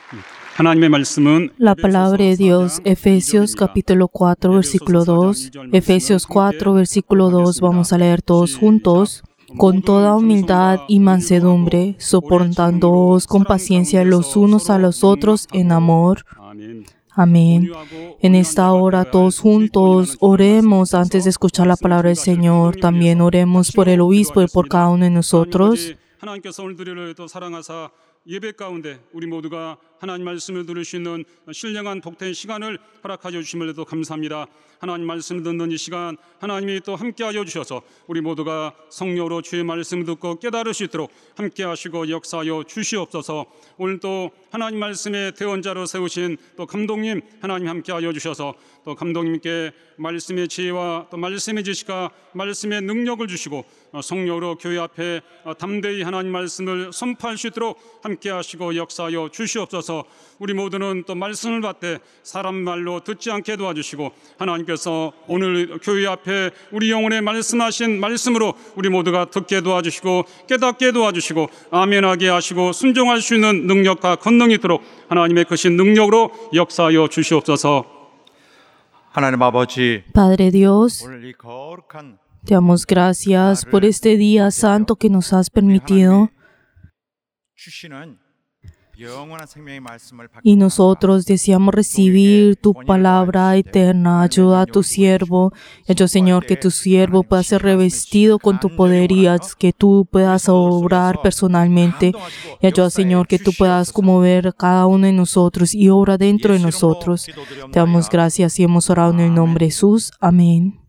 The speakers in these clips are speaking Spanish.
하나님의 말씀은 La palabra de Dios, Efesios capítulo 4, versículo 2. Efesios 4, versículo 2, vamos a leer todos juntos. Con toda humildad y mansedumbre, soportándoos con paciencia los unos a los otros en amor. 아멘. Amén. En esta hora todos juntos oremos antes de escuchar la palabra del Señor. También oremos por el obispo y por cada uno de nosotros. 하나님께서 오늘 드리려 또 사랑하사 예배 가운데 우리 모두가 하나님 말씀을 들을 수 있는 신령한 복된 시간을 허락하여 주심을 또 감사합니다. 하나님 말씀을 듣는 이 시간 하나님이 또 함께하여 주셔서 우리 모두가 성령으로 주의 말씀을 듣고 깨달을 수 있도록 함께하시고 역사하여 주시옵소서. 오늘 또 하나님 말씀의 대언자로 세우신 또 감독님 하나님 함께하여 주셔서 또 감독님께 말씀의 지혜와 또 말씀의 지식과 말씀의 능력을 주시고 성령으로 교회 앞에 담대히 하나님 말씀을 선포할 수 있도록 함께하시고 역사하여 주시옵소서. 우리 모두는 또 말씀을 받되 사람 말로 듣지 않게 도와주시고 하나님께서 오늘 교회 앞에 우리 영혼에 말씀하신 말씀으로 우리 모두가 듣게 도와주시고 깨닫게 도와주시고 아멘하게 하시고 순종할 수 있는 능력과 권능이 있도록 하나님의 크신 능력으로 역사하여 주시옵소서. 하나님 아버지, Padre Dios, 오늘 이 거룩한 te damos gracias por este día santo que nos has permitido. 주시는 영원한 생명의 말씀을 Y nosotros deseamos recibir tu palabra eterna. Ayuda a tu siervo. Y yo, Señor, que tu siervo pueda ser revestido con tu poder y que tú puedas obrar personalmente. Y ayuda, Señor, que tú puedas conmover a cada uno de nosotros y obra dentro de nosotros. Te damos gracias y hemos orado en el nombre de Jesús. Amén.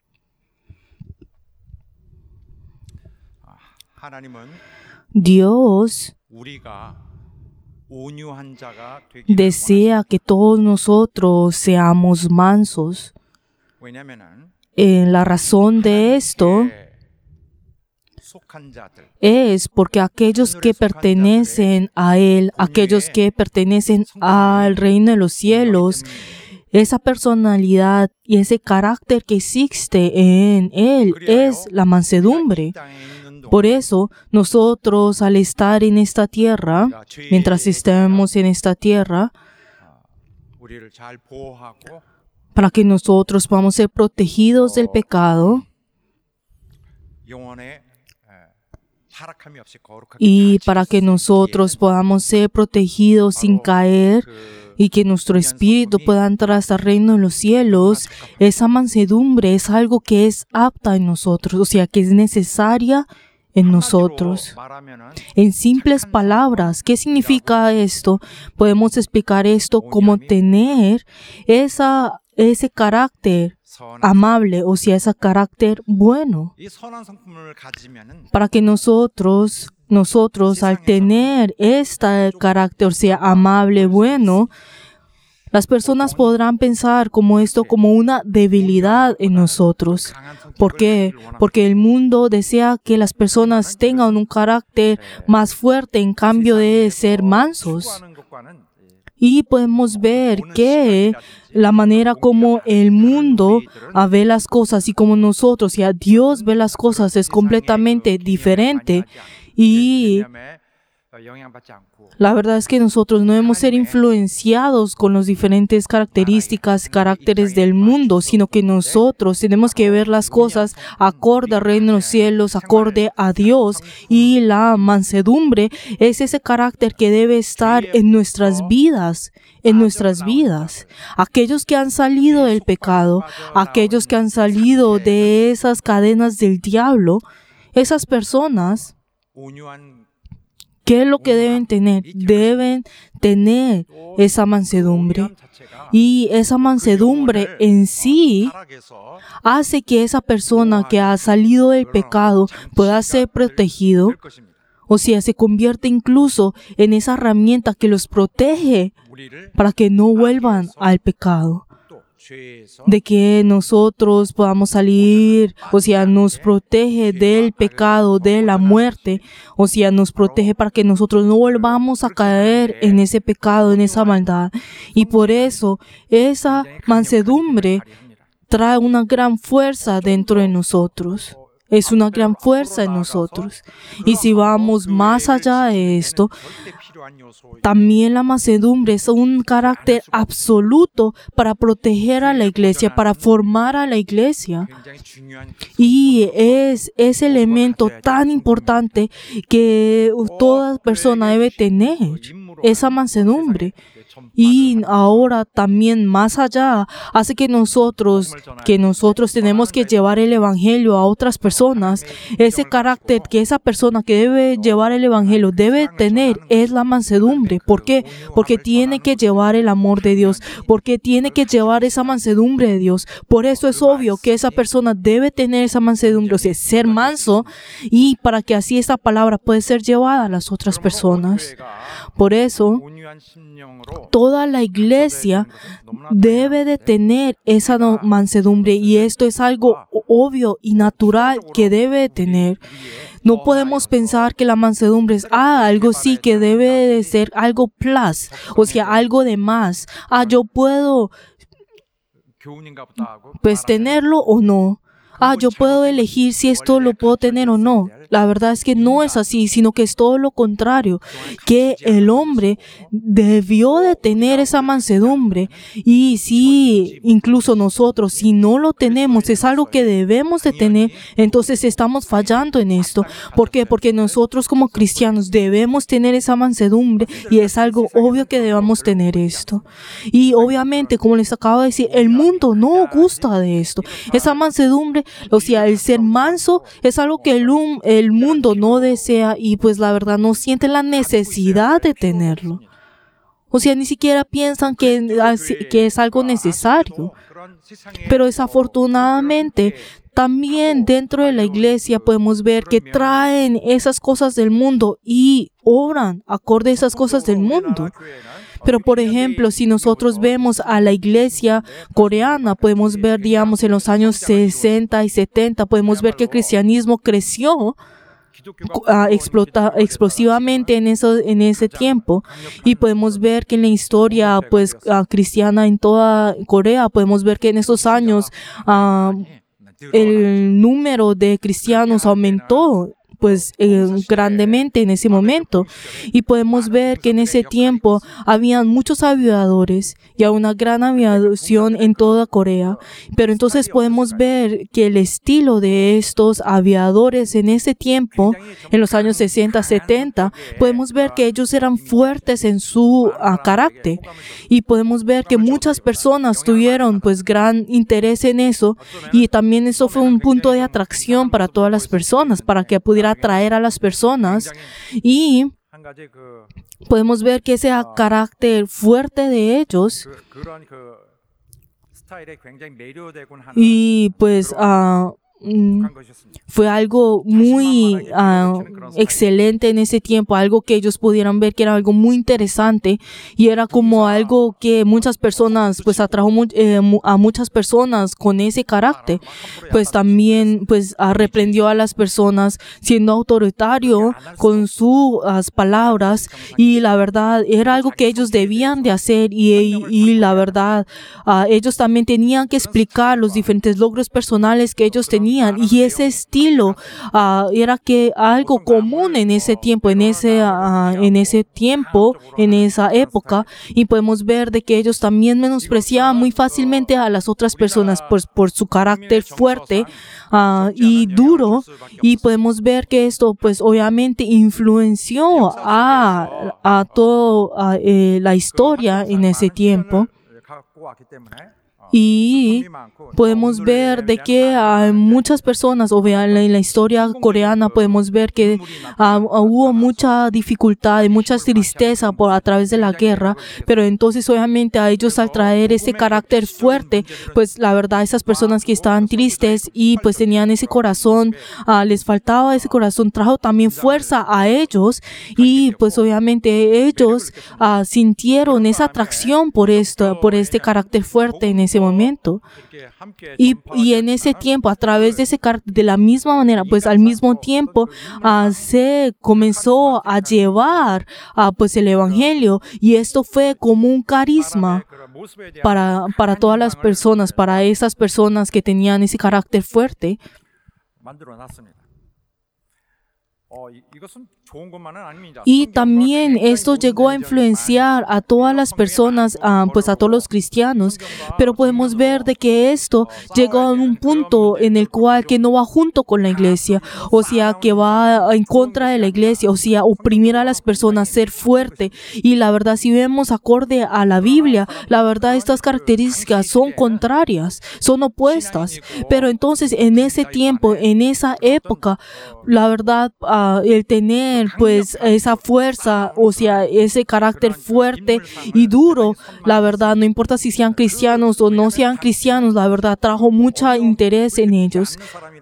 하나님은 Dios 우리가 온유한 자가 되기를 desea que todos nosotros seamos mansos. 왜냐면은 La razón de esto 속한 자들 es porque aquellos que pertenecen a Él, aquellos que pertenecen al reino de los cielos, esa personalidad y ese carácter que existe en Él es la mansedumbre. Por eso, nosotros al estar en esta tierra, mientras estemos en esta tierra, 우리를 잘 보호하고 para que nosotros podamos ser protegidos del pecado 영혼의 타락함이 없이 거룩하게 y 잘 para que 지킬 수 nosotros 있는 podamos ser protegidos sin caer y que nuestro espíritu pueda entrar hasta el reino de los cielos, esa mansedumbre es algo que es apta en nosotros, o sea, que es necesaria en nosotros. 말하면은 En simples palabras, ¿qué significa esto? Podemos explicar esto como tener ese carácter amable, o sea, ese carácter bueno. 이 선한 성품을 가지면은 Para que nosotros al tener este carácter, o sea, amable, bueno, las personas podrán pensar como esto como una debilidad en nosotros. ¿Por qué? Porque el mundo desea que las personas tengan un carácter más fuerte en cambio de ser mansos. 추구하는 것과는 Y podemos ver que la manera como el mundo ve las cosas y como nosotros, y a Dios ve las cosas es completamente diferente. Y 영향받지 않고 la verdad es que nosotros no debemos ser influenciados con las diferentes características, caracteres del mundo, sino que nosotros tenemos que ver las cosas acorde al reino de los cielos, acorde a Dios. Y la mansedumbre es ese carácter que debe estar en nuestras vidas, Aquellos que han salido del pecado, aquellos que han salido de esas cadenas del diablo, esas personas, 온유한 ¿qué es lo que deben tener? Deben tener esa mansedumbre. Y esa mansedumbre en sí 타락에서 hace que esa persona que ha salido del pecado pueda ser protegido. 될 것입니다. O sea, se convierte incluso en esa herramienta que los protege 우리를 para que no vuelvan al pecado. 또 죄에서 De que nosotros podamos salir, o sea, nos protege del pecado, de la muerte, o sea, nos protege para que nosotros no volvamos a caer en ese pecado, en esa maldad. Y por eso, esa mansedumbre trae una gran fuerza dentro de nosotros. Es una gran fuerza en nosotros. Y si vamos más allá de esto, 필요한 요소. también la mansedumbre es un carácter absoluto para proteger a la iglesia, para formar a la iglesia. 굉장히 중요한 Y es ese elemento tan importante que toda persona debe tener, esa mansedumbre. Y ahora también más allá, hace que nosotros tenemos que llevar el evangelio a otras personas. Ese carácter que esa persona que debe llevar el evangelio debe tener es la mansedumbre. ¿Por qué? Porque tiene que llevar el amor de Dios, porque tiene que llevar esa mansedumbre de Dios. Por eso es obvio que esa persona debe tener esa mansedumbre, o sea, ser manso, y para que así esa palabra pueda ser llevada a las otras personas. Por eso, 온유한 심령으로 toda la iglesia debe de tener esa mansedumbre, y esto es algo obvio y natural que debe de tener. No podemos pensar que la mansedumbre es algo sí que debe de ser algo plus, o sea, algo de más. Yo puedo 교훈인가 보다 하고 pues tenerlo o no. Yo puedo elegir si esto lo puedo tener o no. La verdad es que no es así, sino que es todo lo contrario, que el hombre debió de tener esa mansedumbre, y si incluso nosotros, si no lo tenemos, es algo que debemos de tener, entonces estamos fallando en esto. ¿Por qué? Porque nosotros como cristianos debemos tener esa mansedumbre, y es algo obvio que debamos tener esto. Y obviamente, como les acabo de decir, el mundo no gusta de esto. Esa mansedumbre, o sea, el ser manso es algo que el mundo no desea, y pues la verdad no siente la necesidad de tenerlo. O sea, ni siquiera piensan que es algo necesario. 그런 세상에 Pero desafortunadamente, también dentro de la iglesia podemos ver que traen esas cosas del mundo y obran acorde a esas cosas del mundo. Pero, por ejemplo, si nosotros vemos a la iglesia coreana, podemos ver, digamos, en los años 60 y 70, podemos ver que el cristianismo creció explosivamente en ese tiempo, y podemos ver que en la historia pues cristiana en toda Corea, podemos ver que en esos años el número de cristianos aumentó pues grandemente en ese momento, y podemos ver que en ese tiempo habían muchos aviadores y una gran aviación en toda Corea. Pero entonces podemos ver que el estilo de estos aviadores en ese tiempo, en los años 60, 70, podemos ver que ellos eran fuertes en su carácter, y podemos ver que muchas personas tuvieron pues gran interés en eso, y también eso fue un punto de atracción para todas las personas, para que pudiera atraer a las personas. Y 한 가지 그 podemos ver que ese carácter fuerte de ellos, 그런 그 스타일에 굉장히 매료되곤 하는 y pues 그런 것이었습니다. fue algo muy excelente en ese tiempo, algo que ellos pudieran ver que era algo muy interesante, y era como algo que muchas personas pues atrajo a muchas personas con ese carácter. Pues también pues reprendió a las personas siendo autoritario con sus palabras, y la verdad era algo que ellos debían de hacer, y la verdad ellos también tenían que explicar los diferentes logros personales que ellos tenían, y ese estilo era que algo común en ese tiempo, en esa época, y podemos ver de que ellos también menospreciaban muy fácilmente a las otras personas pues, por su carácter fuerte y duro, y podemos ver que esto pues obviamente influenció a toda la historia en ese tiempo. 갖고 왔기 때문에 Y podemos ver de que muchas personas, o en la historia coreana, podemos ver que hubo mucha dificultad y mucha tristeza a través de la guerra, pero entonces obviamente a ellos al traer ese carácter fuerte, pues la verdad esas personas que estaban tristes y pues tenían ese corazón, les faltaba ese corazón, trajo también fuerza a ellos, y pues obviamente ellos sintieron esa atracción por este carácter fuerte en ese momento. Y en ese tiempo, a través de ese carácter, de la misma manera, pues al mismo tiempo se comenzó a llevar pues el evangelio, y esto fue como un carisma para todas las personas, para esas personas que tenían ese carácter fuerte. 이것은 좋은 것만은 아닙니다. Y también esto llegó a influenciar a todas las personas, pues a todos los cristianos. Pero podemos ver de que esto llegó a un punto en el cual que no va junto con la iglesia, o sea, que va en contra de la iglesia, o sea, oprimir a las personas, ser fuerte. Y la verdad, si vemos acorde a la Biblia, la verdad, estas características son contrarias, son opuestas. Pero entonces, en ese tiempo, en esa época, la verdad, el tener pues esa fuerza, o sea, ese carácter fuerte y duro, la verdad, no importa si sean cristianos o no sean cristianos, la verdad, trajo mucho interés en ellos.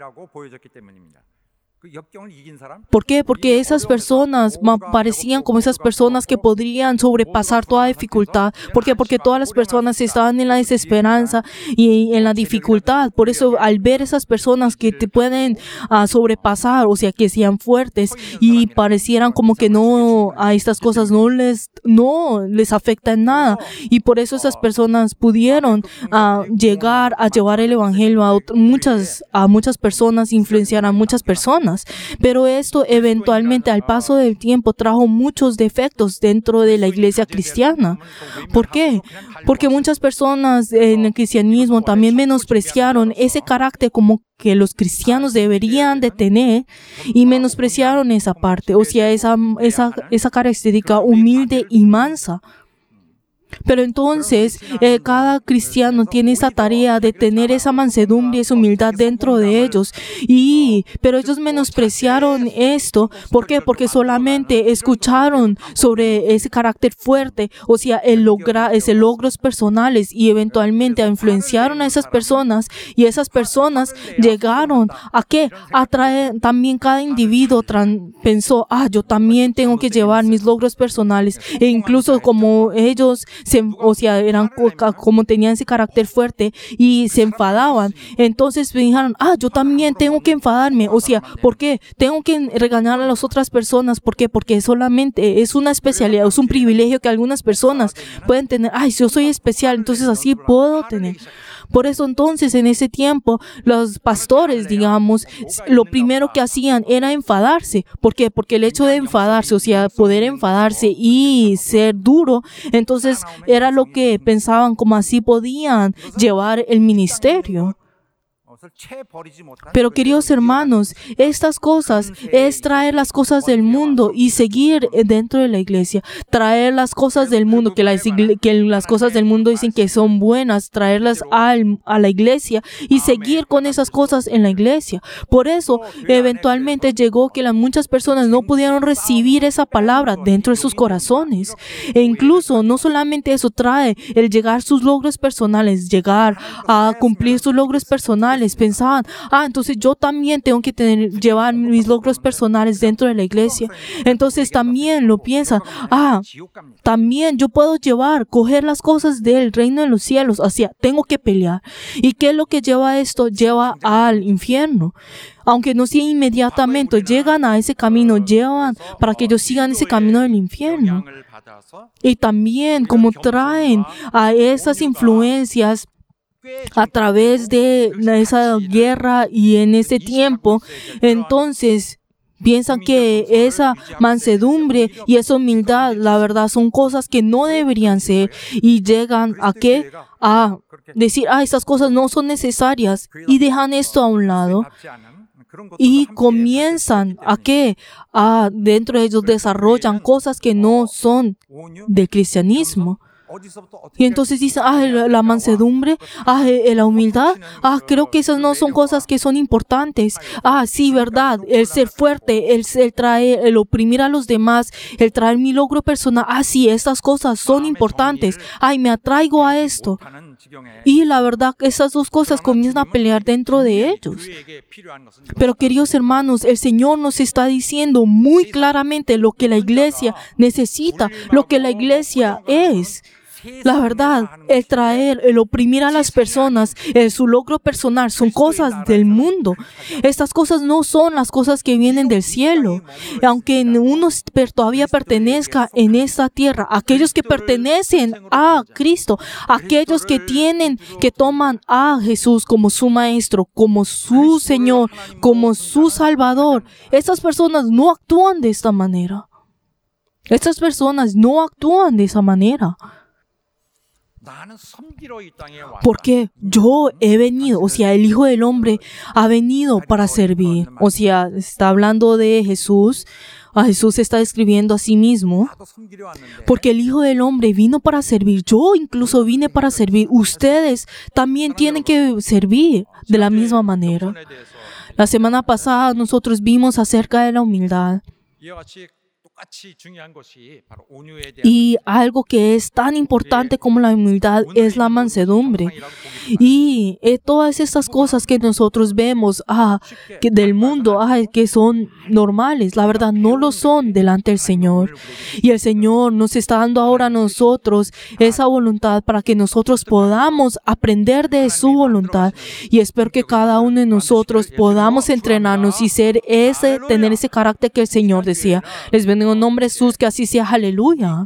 ¿Por qué? Porque esas personas parecían como esas personas que podrían sobrepasar toda dificultad. ¿Por qué? Porque todas las personas estaban en la desesperanza y en la dificultad. Por eso, al ver esas personas que te pueden sobrepasar, o sea, que sean fuertes y parecieran como que no, a estas cosas no les afecta en nada. Y por eso esas personas pudieron llegar a llevar el evangelio a muchas personas, influenciar a muchas personas. Pero esto eventualmente al paso del tiempo trajo muchos defectos dentro de la iglesia cristiana. ¿Por qué? Porque muchas personas en el cristianismo también menospreciaron ese carácter como que los cristianos deberían de tener y menospreciaron esa parte, o sea, esa característica humilde y mansa. Pero entonces, cada cristiano tiene esa tarea de tener esa mansedumbre y esa humildad dentro de ellos. Pero ellos menospreciaron esto. ¿Por qué? Porque solamente escucharon sobre ese carácter fuerte, o sea, logros personales, y eventualmente influenciaron a esas personas, y esas personas llegaron ¿a qué? A traer también cada individuo pensó, yo también tengo que llevar mis logros personales, e incluso como ellos eran como tenían ese carácter fuerte y se enfadaban. Entonces dijeron, yo también tengo que enfadarme. O sea, ¿por qué? Tengo que regañar a las otras personas. ¿Por qué? Porque solamente es una especialidad, es un privilegio que algunas personas pueden tener. Yo soy especial, entonces así puedo tener. Por eso entonces en ese tiempo los pastores, digamos, lo primero que hacían era enfadarse. ¿Por qué? Porque el hecho de enfadarse, o sea, poder enfadarse y ser duro, entonces era lo que pensaban como así podían llevar el ministerio. Pero queridos hermanos, estas cosas es traer las cosas del mundo y seguir dentro de la iglesia. Traer las cosas del mundo, que las cosas del mundo dicen que son buenas, traerlas a la iglesia y seguir con esas cosas en la iglesia. Por eso, eventualmente llegó que muchas personas no pudieron recibir esa palabra dentro de sus corazones. E incluso, no solamente eso trae el llegar a sus logros personales, llegar a cumplir sus logros personales, pensaban, entonces yo también tengo que llevar mis logros personales dentro de la iglesia. Entonces también lo piensan, también yo puedo coger las cosas del reino de los cielos, o sea, tengo que pelear. ¿Y qué es lo que lleva esto? Lleva al infierno. Aunque no sea inmediatamente, llegan a ese camino, llevan para que ellos sigan ese camino del infierno. Y también como traen a esas influencias a través de esa guerra y en ese tiempo, entonces piensan que esa mansedumbre y esa humildad, la verdad, son cosas que no deberían ser, y llegan a ¿qué? A decir, estas cosas no son necesarias, y dejan esto a un lado. Y comienzan a ¿qué? Dentro de ellos desarrollan cosas que no son del cristianismo. Y entonces dicen, la mansedumbre, la humildad, creo que esas no son cosas que son importantes. Sí, verdad, el ser fuerte, el traer, el oprimir a los demás, el traer mi logro personal, sí, estas cosas son importantes. Me atraigo a esto. Y la verdad, esas dos cosas comienzan a pelear dentro de ellos. Pero queridos hermanos, el Señor nos está diciendo muy claramente lo que la iglesia necesita, lo que la iglesia es. La verdad, el traer, el oprimir a las personas, su logro personal, son cosas del mundo. Estas cosas no son las cosas que vienen del cielo. Aunque uno todavía pertenezca en esta tierra, aquellos que pertenecen a Cristo, aquellos que toman a Jesús como su Maestro, como su Señor, como su Salvador, estas personas no actúan de esta manera. Estas personas no actúan de esa manera. Porque yo he venido, el Hijo del Hombre ha venido para servir. Está hablando de Jesús. A Jesús se está describiendo a sí mismo. Porque el Hijo del Hombre vino para servir. Yo incluso vine para servir. Ustedes también tienen que servir de la misma manera. La semana pasada nosotros vimos acerca de la humildad. Y algo que es tan importante como la humildad es la mansedumbre. Y todas estas cosas que nosotros vemos del mundo, que son normales, la verdad no lo son delante del Señor. Y el Señor nos está dando ahora a nosotros esa voluntad para que nosotros podamos aprender de su voluntad. Y espero que cada uno de nosotros podamos entrenarnos y tener ese carácter que el Señor decía. Les bendigo en nombre de Jesús, que así sea. Aleluya.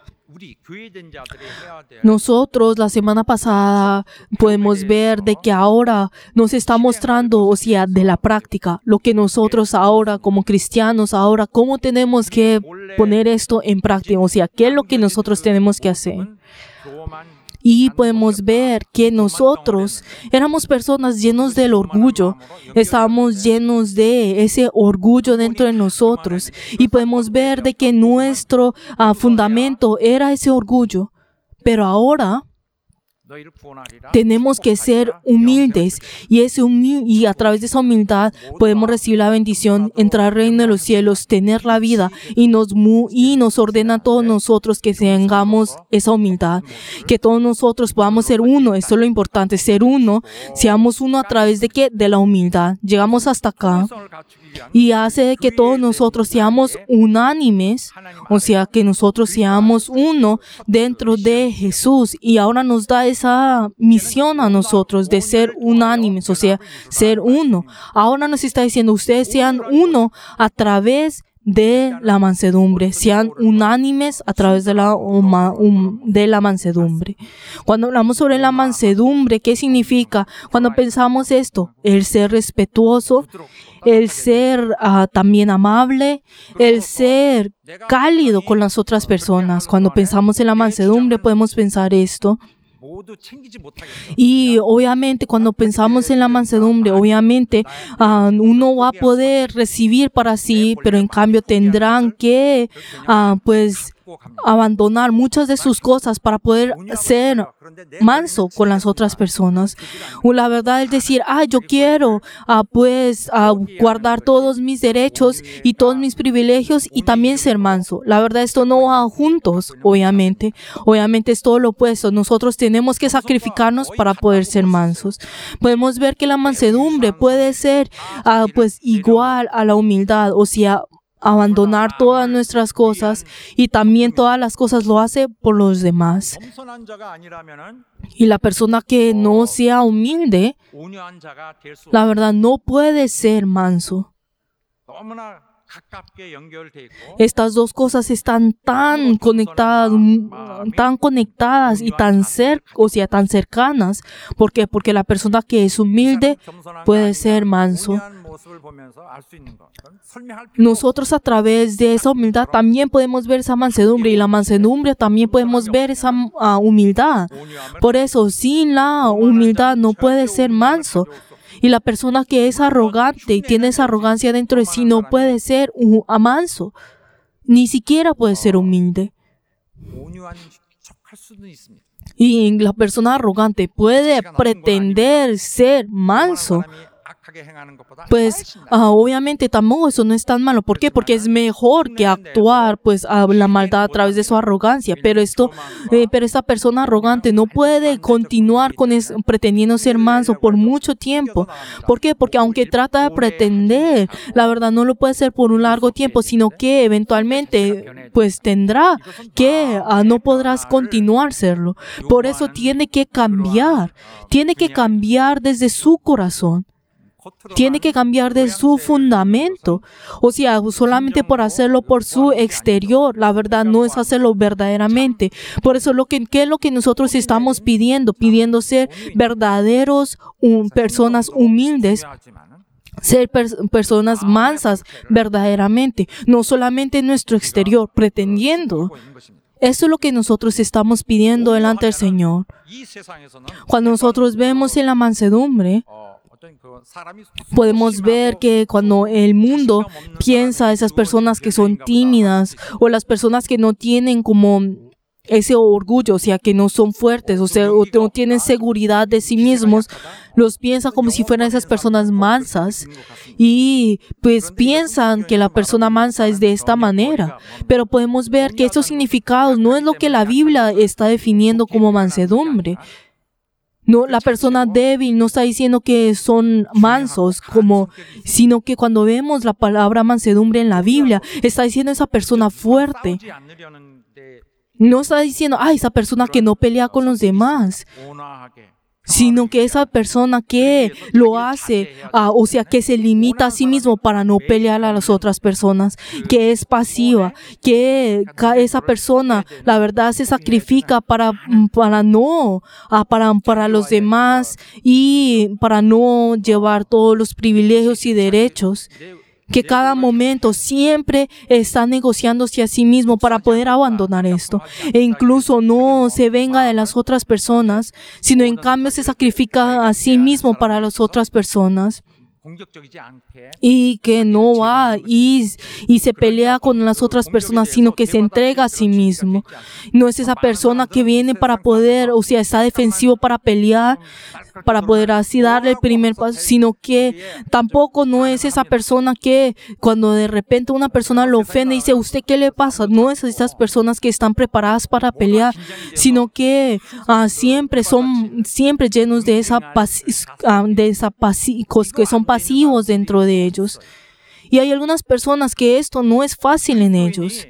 Nosotros la semana pasada podemos ver de que ahora nos está mostrando, de la práctica, lo que nosotros ahora como cristianos, cómo tenemos que poner esto en práctica, qué es lo que nosotros tenemos que hacer. Y podemos ver que nosotros éramos personas llenos del orgullo. Estábamos llenos de ese orgullo dentro de nosotros. Y podemos ver de que nuestro fundamento era ese orgullo. Pero ahora tenemos que ser humildes y a través de esa humildad podemos recibir la bendición, entrar al reino de los cielos, tener la vida y nos ordena a todos nosotros que tengamos esa humildad, que todos nosotros podamos ser uno. Esto es lo importante, ser uno. Seamos uno a través de ¿qué? De la humildad. Llegamos hasta acá y hace que todos nosotros seamos unánimes, que nosotros seamos uno dentro de Jesús. Y ahora nos da esa misión a nosotros de ser unánimes, ser uno. Ahora nos está diciendo, ustedes sean uno a través de la mansedumbre, sean unánimes a través de la mansedumbre. Cuando hablamos sobre la mansedumbre, ¿qué significa? Cuando pensamos esto, el ser respetuoso, el ser también amable, el ser cálido con las otras personas. Cuando pensamos en la mansedumbre podemos pensar esto. Y obviamente cuando pensamos en la mansedumbre, uno va a poder recibir para sí, pero en cambio tendrán que abandonar muchas de sus cosas para poder ser manso con las otras personas. La verdad es decir, yo quiero guardar todos mis derechos y todos mis privilegios y también ser manso. La verdad esto no va juntos, obviamente. Obviamente es todo lo opuesto. Nosotros tenemos que sacrificarnos para poder ser mansos. Podemos ver que la mansedumbre puede ser igual a la humildad, abandonar todas nuestras cosas y también todas las cosas lo hace por los demás. Y la persona que no sea humilde, la verdad no puede ser manso. Estas dos cosas están tan conectadas y tan cercanas. ¿Por qué? Porque la persona que es humilde puede ser manso. Nosotros a través de esa humildad también podemos ver esa mansedumbre y la mansedumbre también podemos ver esa humildad. Por eso, sin la humildad no puede ser manso. Y la persona que es arrogante y tiene esa arrogancia dentro de sí no puede ser manso. Ni siquiera puede ser humilde. Y la persona arrogante puede pretender ser manso. pues obviamente tampoco eso no es tan malo. ¿Por qué? Porque es mejor que actuar pues a la maldad a través de su arrogancia. Pero esta persona arrogante no puede continuar con pretendiendo ser manso por mucho tiempo. ¿Por qué? Porque aunque trata de pretender, la verdad no lo puede hacer por un largo tiempo, sino que eventualmente pues tendrá que no podrás continuar serlo. Por eso tiene que cambiar desde su corazón. Tiene que cambiar de su fundamento. O sea, solamente por hacerlo por su exterior, la verdad no es hacerlo verdaderamente. Por eso, ¿qué es lo que nosotros estamos pidiendo? Pidiendo ser verdaderos, personas humildes, ser personas mansas verdaderamente, no solamente en nuestro exterior, pretendiendo. Eso es lo que nosotros estamos pidiendo delante del Señor. Cuando nosotros vemos en la mansedumbre, podemos ver que cuando el mundo piensa a esas personas que son tímidas o las personas que no tienen como ese orgullo, o sea, que no son fuertes, o sea, o no tienen seguridad de sí mismos, los piensa como si fueran esas personas mansas y pues piensan que la persona mansa es de esta manera. Pero podemos ver que estos significados no es lo que la Biblia está definiendo como mansedumbre. No, la persona débil no está diciendo que son mansos, sino que cuando vemos la palabra mansedumbre en la Biblia, está diciendo esa persona fuerte. No está diciendo, esa persona que no pelea con los demás, sino que esa persona que lo hace, o sea, que se limita a sí mismo para no pelear a las otras personas, que es pasiva, que esa persona, la verdad, se sacrifica para los demás y para no llevar todos los privilegios y derechos. Que cada momento siempre está negociándose a sí mismo para poder abandonar esto. E incluso no se venga de las otras personas, sino en cambio se sacrifica a sí mismo para las otras personas. Y que no va y se pelea con las otras personas, sino que se entrega a sí mismo. No es esa persona que viene para poder, o sea, está defensivo para pelear, para poder así darle el primer paso, sino que tampoco no es esa persona que cuando de repente una persona lo ofende y dice, ¿usted qué le pasa? No es esas personas que están preparadas para pelear, sino que siempre llenos de que son pasivos dentro de ellos. Y hay algunas personas que esto no es fácil en ellos.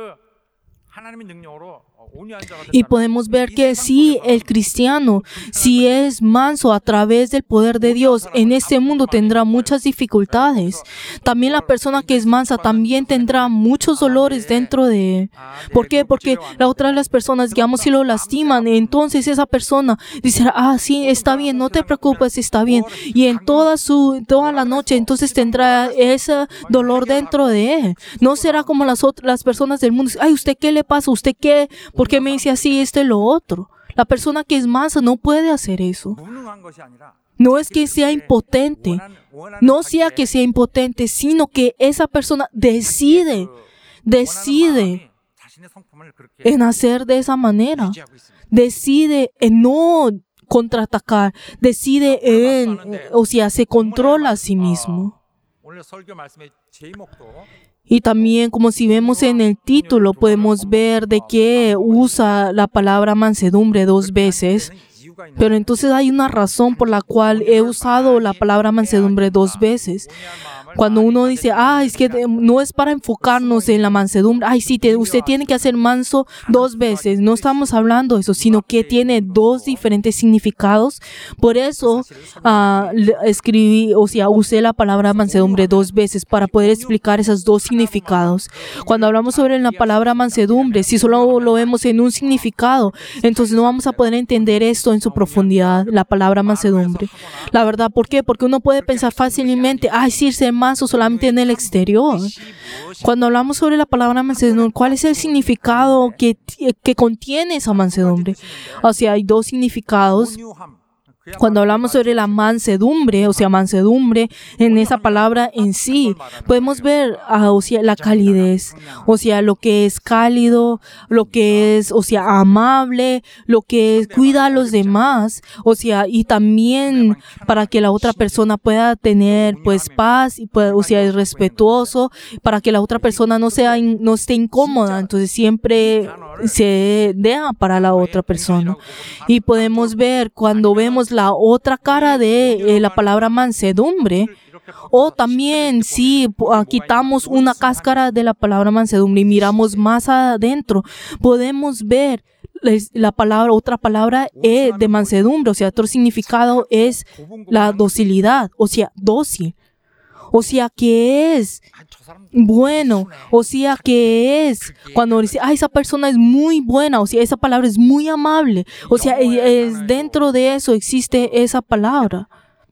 Y podemos ver que si el cristiano, si es manso a través del poder de Dios, en este mundo tendrá muchas dificultades. También la persona que es mansa también tendrá muchos dolores dentro de él. ¿Por qué? Porque la otra de las personas, digamos, si lo lastiman, entonces esa persona dice, sí, está bien, no te preocupes, está bien. Y en toda la noche, entonces tendrá ese dolor dentro de él. No será como las personas del mundo. ¿Usted qué le pasa? ¿Usted qué? ¿Por qué me dice así, esto y lo otro? La persona que es mansa no puede hacer eso. No es que sea impotente, no sea que sea impotente, sino que esa persona decide en hacer de esa manera. Decide en no contraatacar, decide se controla a sí mismo. Y también, como si vemos en el título, podemos ver de que usa la palabra mansedumbre 2 veces. Pero entonces hay una razón por la cual he usado la palabra mansedumbre 2 veces. Cuando uno dice, es que no es para enfocarnos en la mansedumbre. Usted tiene que hacer manso 2 veces. No estamos hablando de eso, sino que tiene 2 diferentes significados. Por eso usé la palabra mansedumbre 2 veces para poder explicar esos 2 significados. Cuando hablamos sobre la palabra mansedumbre, si solo lo vemos en un significado, entonces no vamos a poder entender esto en su profundidad, la palabra mansedumbre. La verdad, ¿por qué? Porque uno puede pensar fácilmente, ser manso solamente en el exterior. Cuando hablamos sobre la palabra mansedumbre, ¿cuál es el significado que contiene esa mansedumbre? O sea, hay 2 significados. Cuando hablamos sobre la mansedumbre, o sea, mansedumbre, en esa palabra en sí, podemos ver, o sea, la calidez, o sea, lo que es cálido, lo que es, o sea, amable, lo que es, cuida a los demás, o sea, y también para que la otra persona pueda tener, pues, paz, y pueda, o sea, es respetuoso, para que la otra persona no esté incómoda, entonces siempre se deja para la otra persona. Y podemos ver, cuando vemos la otra cara de la palabra mansedumbre, o también si quitamos una cáscara de la palabra mansedumbre y miramos más adentro, podemos ver la palabra, otra palabra de mansedumbre, o sea, otro significado es la docilidad, o sea, dócil. O sea, que es bueno, o sea, que es cuando dice, esa persona es muy buena, o sea, esa palabra es muy amable, o sea, es dentro de eso existe esa palabra.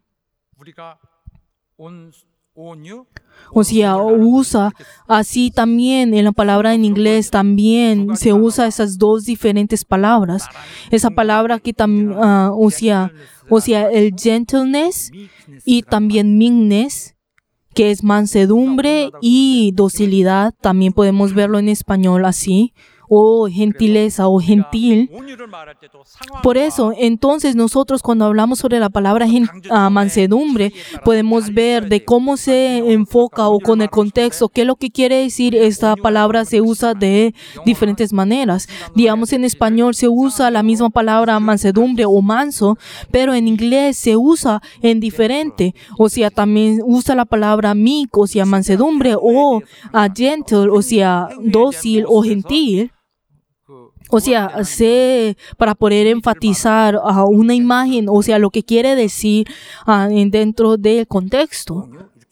O sea, usa así también en la palabra en inglés también se usa esas dos diferentes palabras. Esa palabra que también, o sea, el gentleness y también meekness, que es mansedumbre y docilidad, también podemos verlo en español así, o gentileza o gentil. Por eso, entonces nosotros cuando hablamos sobre la palabra mansedumbre, podemos ver de cómo se enfoca o con el contexto, qué es lo que quiere decir esta palabra se usa de diferentes maneras. Digamos, en español se usa la misma palabra mansedumbre o manso, pero en inglés se usa en diferente. O sea, también usa la palabra meek, o sea, mansedumbre, o gentle, o sea, dócil o gentil. O sea, para poder enfatizar una imagen, o sea, lo que quiere decir dentro del contexto.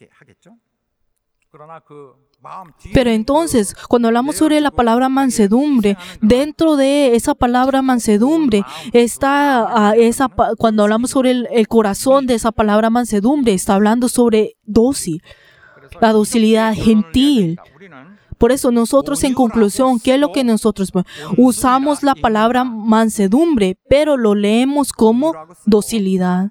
Pero entonces, cuando hablamos sobre la palabra mansedumbre, dentro de esa palabra mansedumbre está cuando hablamos sobre el corazón de esa palabra mansedumbre, está hablando sobre dócil, la docilidad gentil. Por eso nosotros en conclusión, ¿qué es lo que nosotros usamos la palabra mansedumbre, pero lo leemos como docilidad?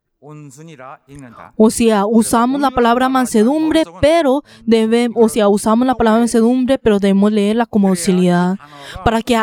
O sea, usamos la palabra mansedumbre, pero usamos la palabra mansedumbre, pero debemos leerla como docilidad. Para que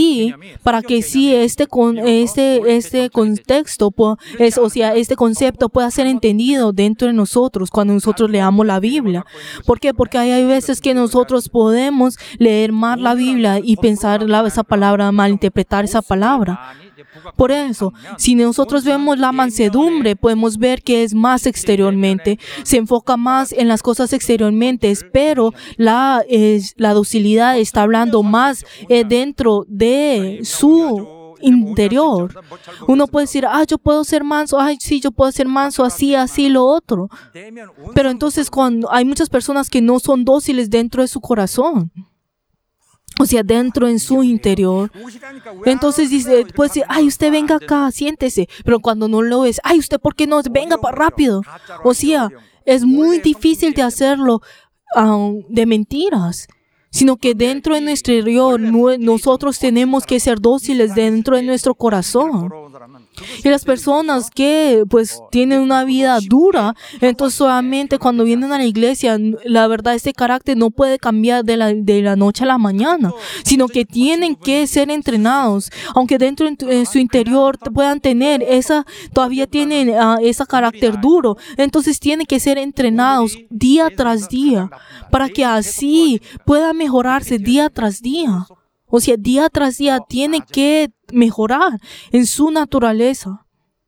este contexto, este concepto pueda ser entendido dentro de nosotros cuando nosotros leamos la Biblia. ¿Por qué? Porque hay veces que nosotros podemos leer mal la Biblia y pensar esa palabra, malinterpretar esa palabra. Por eso, si nosotros vemos la mansedumbre, podemos ver que es más exteriormente, se enfoca más en las cosas exteriormente, pero la docilidad está hablando más dentro de su interior. Uno puede decir, yo puedo ser manso, sí, yo puedo ser manso, así, lo otro. Pero entonces cuando hay muchas personas que no son dóciles dentro de su corazón. O sea, dentro en su interior. Entonces dice, pues, usted venga acá, siéntese. Pero cuando no lo es, usted, ¿por qué no? Venga rápido. O sea, es muy difícil de hacerlo de mentiras. Sino que dentro de nuestro interior, nosotros tenemos que ser dóciles dentro de nuestro corazón. Y las personas que pues tienen una vida dura, entonces solamente cuando vienen a la iglesia, la verdad este carácter no puede cambiar de la noche a la mañana, sino que tienen que ser entrenados, aunque dentro de su interior puedan tener todavía tienen ese carácter duro, entonces tienen que ser entrenados día tras día, para que así pueda mejorarse día tras día. O sea, día tras día tiene que mejorar en su naturaleza.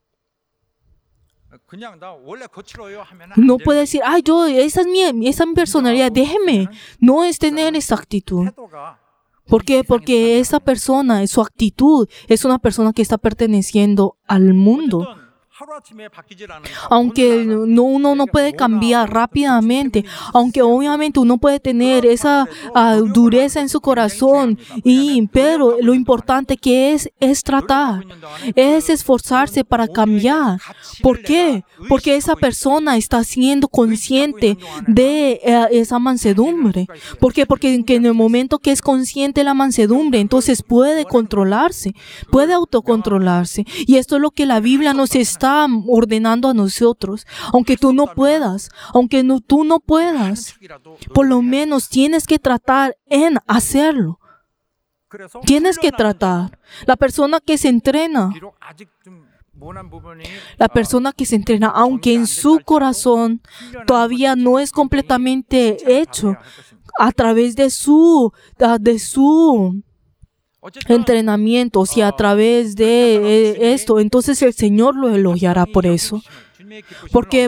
No puede decir, esa es mi personalidad, déjeme. No es tener esa actitud. ¿Por qué? Porque esa persona, su actitud, es una persona que está perteneciendo al mundo. Aunque uno no puede cambiar rápidamente, aunque obviamente uno puede tener esa dureza en su corazón, pero lo importante que es tratar, es esforzarse para cambiar. ¿Por qué? Porque esa persona está siendo consciente de esa mansedumbre. ¿Por qué? Porque en el momento que es consciente de la mansedumbre, entonces puede controlarse, puede autocontrolarse. Y esto es lo que la Biblia nos está está ordenando a nosotros. Aunque tú no puedas, tú no puedas, por lo menos tienes que tratar en hacerlo. 그래서 Tienes que tratar. La persona que se entrena, 비록 아직 좀 모난 부분이 aunque en su corazón todavía no es completamente hecho, a través de su entrenamiento, o sea, a través de esto, entonces el Señor lo elogiará por eso. Porque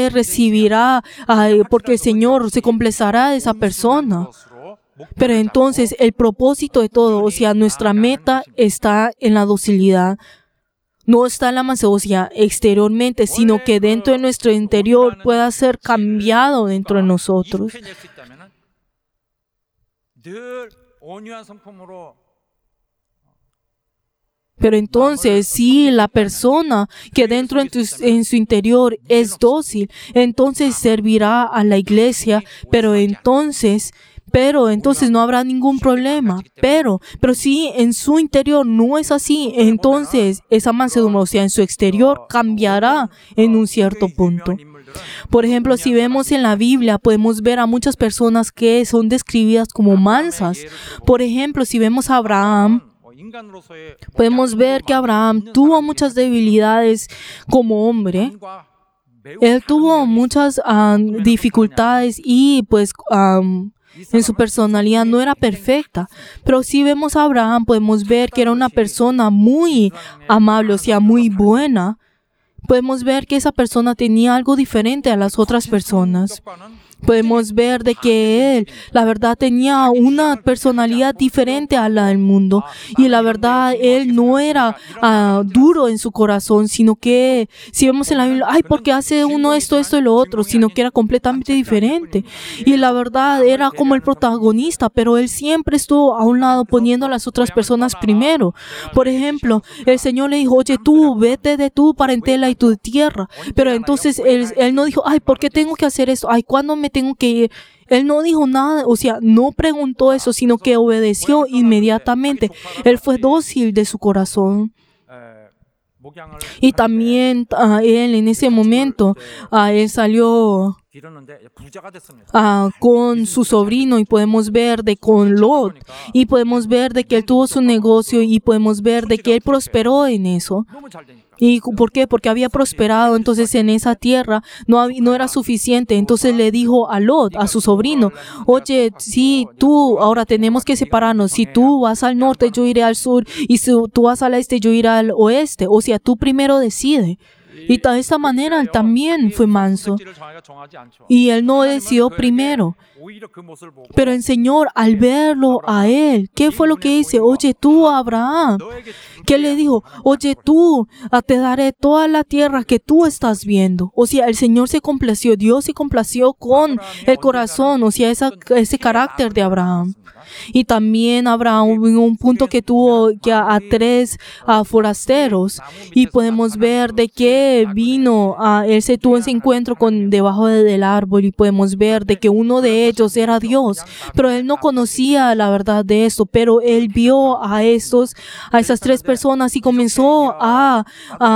el Señor se complacerá de esa persona. Pero entonces el propósito de todo, o sea, nuestra meta está en la docilidad. No está en la mansedumbre exteriormente, sino que dentro de nuestro interior pueda ser cambiado dentro de nosotros. 늘 온유한 성품으로 Pero entonces, si la persona que dentro en su interior es dócil, entonces servirá a la iglesia, pero entonces no habrá ningún problema. Pero si en su interior no es así, entonces esa mansedumbre, o sea, en su exterior cambiará en un cierto punto. Por ejemplo, si vemos en la Biblia, podemos ver a muchas personas que son describidas como mansas. Por ejemplo, si vemos a Abraham, podemos ver que Abraham tuvo muchas debilidades como hombre. Él tuvo muchas dificultades y pues en su personalidad no era perfecta. Pero si vemos a Abraham, podemos ver que era una persona muy amable, o sea, muy buena. Podemos ver que esa persona tenía algo diferente a las otras personas. Podemos ver de que él, la verdad, tenía una personalidad diferente a la del mundo. Y la verdad, él no era duro en su corazón, sino que, si vemos en la Biblia, ¿por qué hace uno esto y lo otro? Sino que era completamente diferente. Y la verdad, era como el protagonista, pero él siempre estuvo a un lado poniendo a las otras personas primero. Por ejemplo, el Señor le dijo, oye, tú, vete de tu parentela y tu tierra. Pero entonces él no dijo, ¿por qué tengo que hacer eso? ¿Cuándo me tengo que ir? Él no dijo nada, o sea, no preguntó eso, sino que obedeció inmediatamente. Él fue dócil de su corazón. Y también él en ese momento, él salió con su sobrino y podemos ver con Lot, y podemos ver de que él tuvo su negocio y podemos ver de que él prosperó en eso. ¿Y por qué? Porque había prosperado, entonces en esa tierra no era suficiente. Entonces le dijo a Lot, a su sobrino, oye, si tú, ahora tenemos que separarnos. Si tú vas al norte, yo iré al sur. Y si tú vas al este, yo iré al oeste. O sea, tú primero decide. Y de esta manera él también fue manso. Y él no decidió primero. Pero el Señor, al verlo a él, ¿qué fue lo que dice? Oye, tú, Abraham, ¿qué le dijo? Oye, tú, te daré toda la tierra que tú estás viendo. O sea, el Señor se complació, Dios se complació con el corazón, o sea, ese carácter de Abraham. Y también Abraham en un punto que tuvo a 3 forasteros, y podemos ver de que él se tuvo ese encuentro debajo del árbol, y podemos ver de que uno de ellos era Dios, pero él no conocía la verdad de esto, pero él vio a esas 3 personas y comenzó a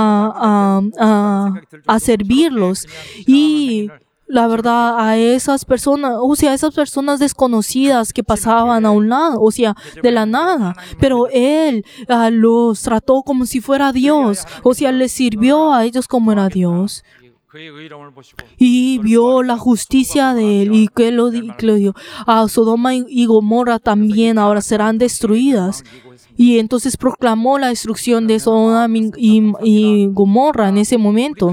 servirlos. Y la verdad, a esas personas desconocidas que pasaban a un lado, o sea, de la nada, pero él los trató como si fuera Dios, o sea, les sirvió a ellos como era Dios. Y vio la justicia de él, y que lo dijo, Sodoma y Gomorra también ahora serán destruidas. Y entonces proclamó la destrucción de Sodoma y Gomorra en ese momento.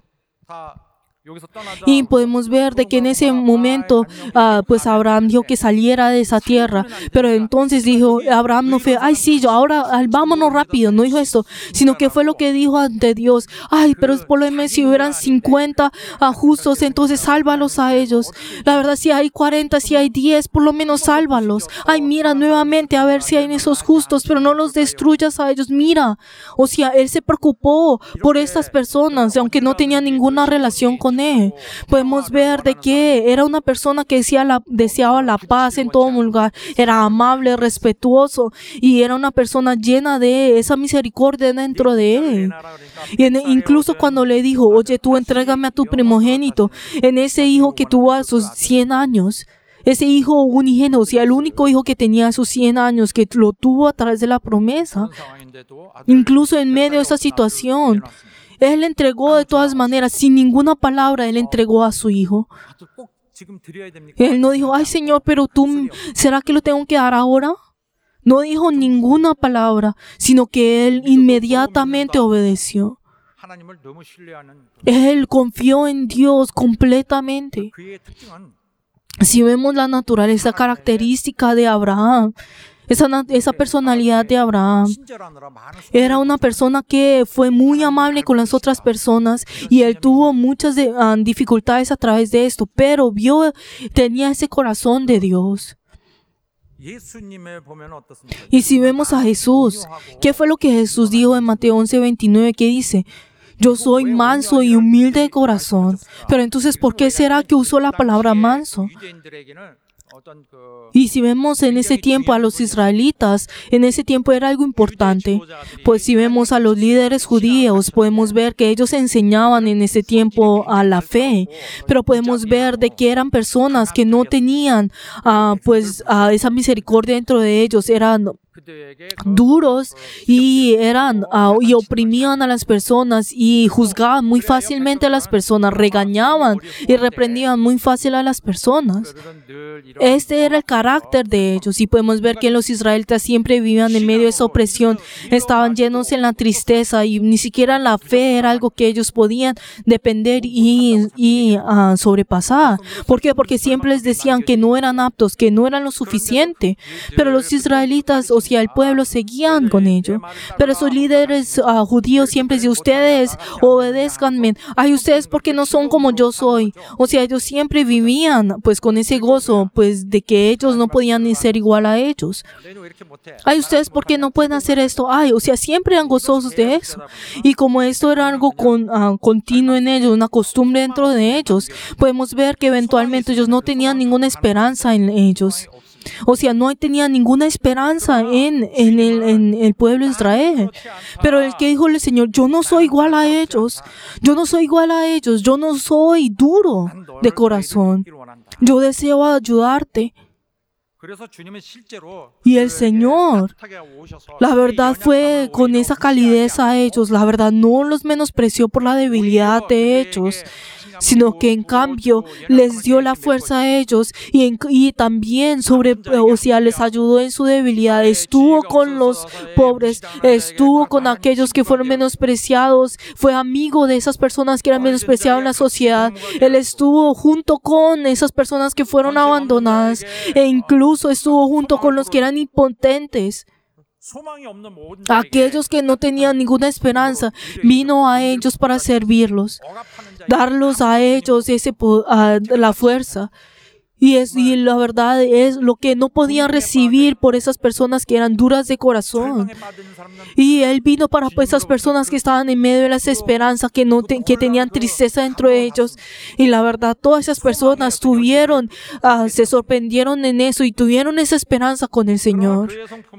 Y podemos ver de que en ese momento, pues Abraham dijo que saliera de esa tierra. Pero entonces dijo, Abraham no fue, ahora vámonos rápido. No dijo esto, sino que fue lo que dijo ante Dios. Pero por lo menos si hubieran 50 justos, entonces sálvalos a ellos. La verdad, si hay 40, si hay 10, por lo menos sálvalos. Mira nuevamente a ver si hay esos justos, pero no los destruyas a ellos. Mira, o sea, él se preocupó por estas personas, aunque no tenía ninguna relación con con él. Podemos ver de que era una persona que deseaba la paz en todo lugar. Era amable, respetuoso y era una persona llena de esa misericordia dentro de él. Y incluso cuando le dijo, oye, tú entrégame a tu primogénito, en ese hijo que tuvo a sus 100 años, ese hijo unigénito, o sea, el único hijo que tenía a sus 100 años, que lo tuvo a través de la promesa, incluso en medio de esa situación, él entregó de todas maneras, sin ninguna palabra, él entregó a su hijo. Él no dijo, ay Señor, pero ¿será que lo tengo que dar ahora? No dijo ninguna palabra, sino que él inmediatamente obedeció. Él confió en Dios completamente. Si vemos la naturaleza característica de Abraham, esa personalidad de Abraham, era una persona que fue muy amable con las otras personas y él tuvo muchas dificultades a través de esto, pero tenía ese corazón de Dios. Y si vemos a Jesús, ¿qué fue lo que Jesús dijo en Mateo 11:29? ¿Qué dice? Yo soy manso y humilde de corazón. Pero entonces, ¿por qué será que usó la palabra manso? Y si vemos en ese tiempo a los israelitas, en ese tiempo era algo importante. Pues si vemos a los líderes judíos, podemos ver que ellos enseñaban en ese tiempo a la fe. Pero podemos ver de que eran personas que no tenían esa misericordia dentro de ellos. Eran duros y oprimían a las personas y juzgaban muy fácilmente a las personas, regañaban y reprendían muy fácil a las personas. Este era el carácter de ellos y podemos ver que los israelitas siempre vivían en medio de esa opresión, estaban llenos en la tristeza y ni siquiera la fe era algo que ellos podían depender y sobrepasar. ¿Por qué? Porque siempre les decían que no eran aptos, que no eran lo suficiente, pero los israelitas, o sea, el pueblo seguían con ello. Pero esos líderes judíos siempre decían, ustedes obedézcanme. Ay, ustedes porque no son como yo soy. O sea, ellos siempre vivían pues con ese gozo pues de que ellos no podían ni ser igual a ellos. Ay, ustedes porque no pueden hacer esto. Ay, o sea, siempre eran gozosos de eso. Y como esto era algo continuo en ellos, una costumbre dentro de ellos, podemos ver que eventualmente ellos no tenían ninguna esperanza en ellos. O sea, no tenía ninguna esperanza en el pueblo de Israel. Pero el que dijo el Señor, yo no soy igual a ellos. Yo no soy igual a ellos. Yo no soy duro de corazón. Yo deseo ayudarte. Y el Señor, la verdad, fue con esa calidez a ellos. La verdad, no los menospreció por la debilidad de ellos, sino que en cambio les dio la fuerza a ellos y también les ayudó en su debilidad. Estuvo con los pobres, estuvo con aquellos que fueron menospreciados, fue amigo de esas personas que eran menospreciadas en la sociedad. Él estuvo junto con esas personas que fueron abandonadas e incluso estuvo junto con los que eran impotentes. Aquellos que no tenían ninguna esperanza, vino a ellos para servirlos, darlos a ellos la fuerza. Y la verdad es lo que no podían recibir por esas personas que eran duras de corazón. Y Él vino para esas personas que estaban en medio de la desesperanza, que tenían tristeza dentro de ellos. Y la verdad, todas esas personas se sorprendieron en eso y tuvieron esa esperanza con el Señor.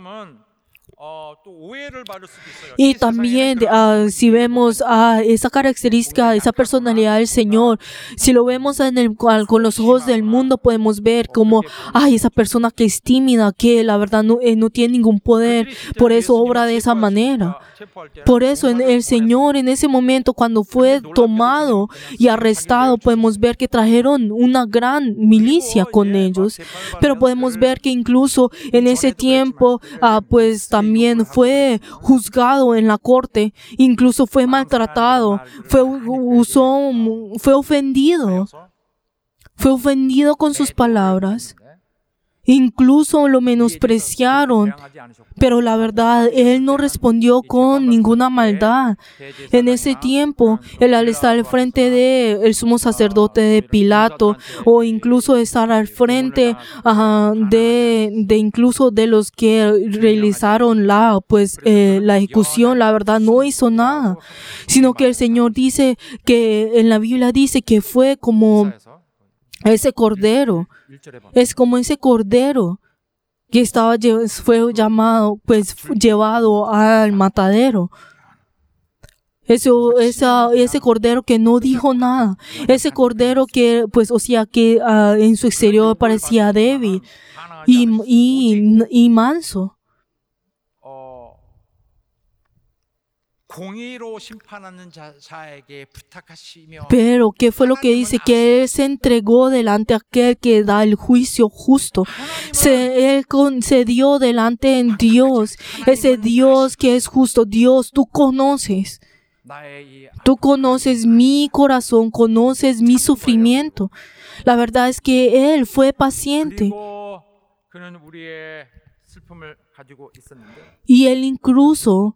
Y también si vemos esa característica, esa personalidad del Señor, si lo vemos con los ojos del mundo, podemos ver como esa persona que es tímida, que la verdad no tiene ningún poder, por eso obra de esa manera. Por eso el Señor en ese momento, cuando fue tomado y arrestado, podemos ver que trajeron una gran milicia con ellos. Pero podemos ver que incluso en ese tiempo pues también fue juzgado en la corte, incluso fue maltratado, fue ofendido con sus palabras. incluso lo menospreciaron. Pero la verdad, él no respondió con ninguna maldad. En ese tiempo, él al estar al frente del sumo sacerdote de Pilato, o incluso estar al frente de incluso de los que realizaron la ejecución, la verdad no hizo nada, sino que el Señor dice que en la Biblia dice que fue como ese cordero, es como ese cordero que fue llevado al matadero. Ese cordero que no dijo nada, ese cordero que en su exterior parecía débil y manso. Pero ¿qué fue lo que dice? Que Él se entregó delante de aquel que da el juicio justo. Él concedió delante de Dios, ese Dios que es justo. Dios, tú conoces mi corazón, conoces mi sufrimiento. La verdad es que Él fue paciente. Y Él incluso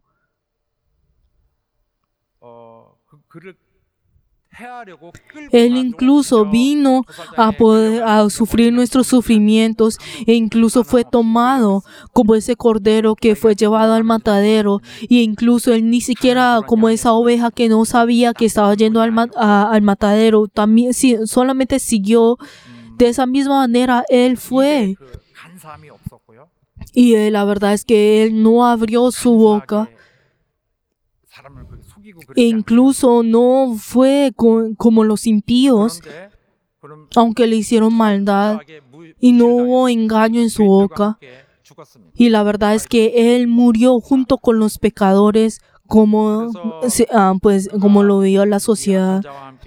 vino a sufrir nuestros sufrimientos e incluso fue tomado como ese cordero que fue llevado al matadero, e incluso Él ni siquiera como esa oveja que no sabía que estaba yendo al matadero, también solamente siguió. De esa misma manera Él fue. Y la verdad es que Él no abrió su boca. E incluso no fue como los impíos, aunque le hicieron maldad, y no hubo engaño en su boca. Y la verdad es que Él murió junto con los pecadores, como lo vio la sociedad.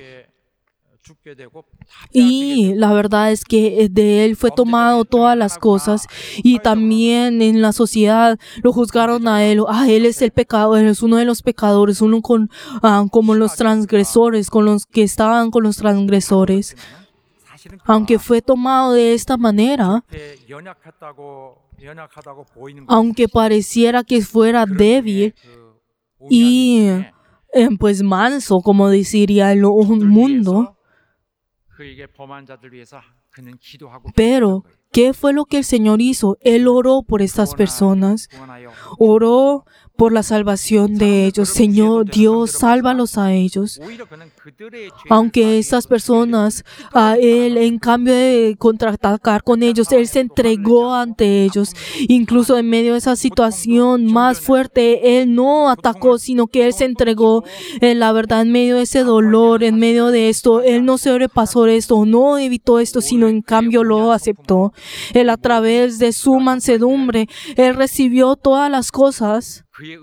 Y la verdad es que de Él fue tomado todas las cosas, y también en la sociedad lo juzgaron a Él. Él es el pecador, Él es uno de los pecadores, uno como los transgresores, con los que estaban con los transgresores. Aunque fue tomado de esta manera, aunque pareciera que fuera débil y manso, como diría el mundo. Pero, ¿qué fue lo que el Señor hizo? Él oró por estas personas. Oró por la salvación de ellos. Señor Dios, sálvalos a ellos. Aunque estas personas, Él, en cambio de contraatacar con ellos, Él se entregó ante ellos. Incluso en medio de esa situación más fuerte, Él no atacó, sino que Él se entregó. La verdad, en medio de ese dolor, en medio de esto, Él no se sobrepasó esto, no evitó esto, sino en cambio lo aceptó. Él, a través de su mansedumbre, Él recibió todas las cosas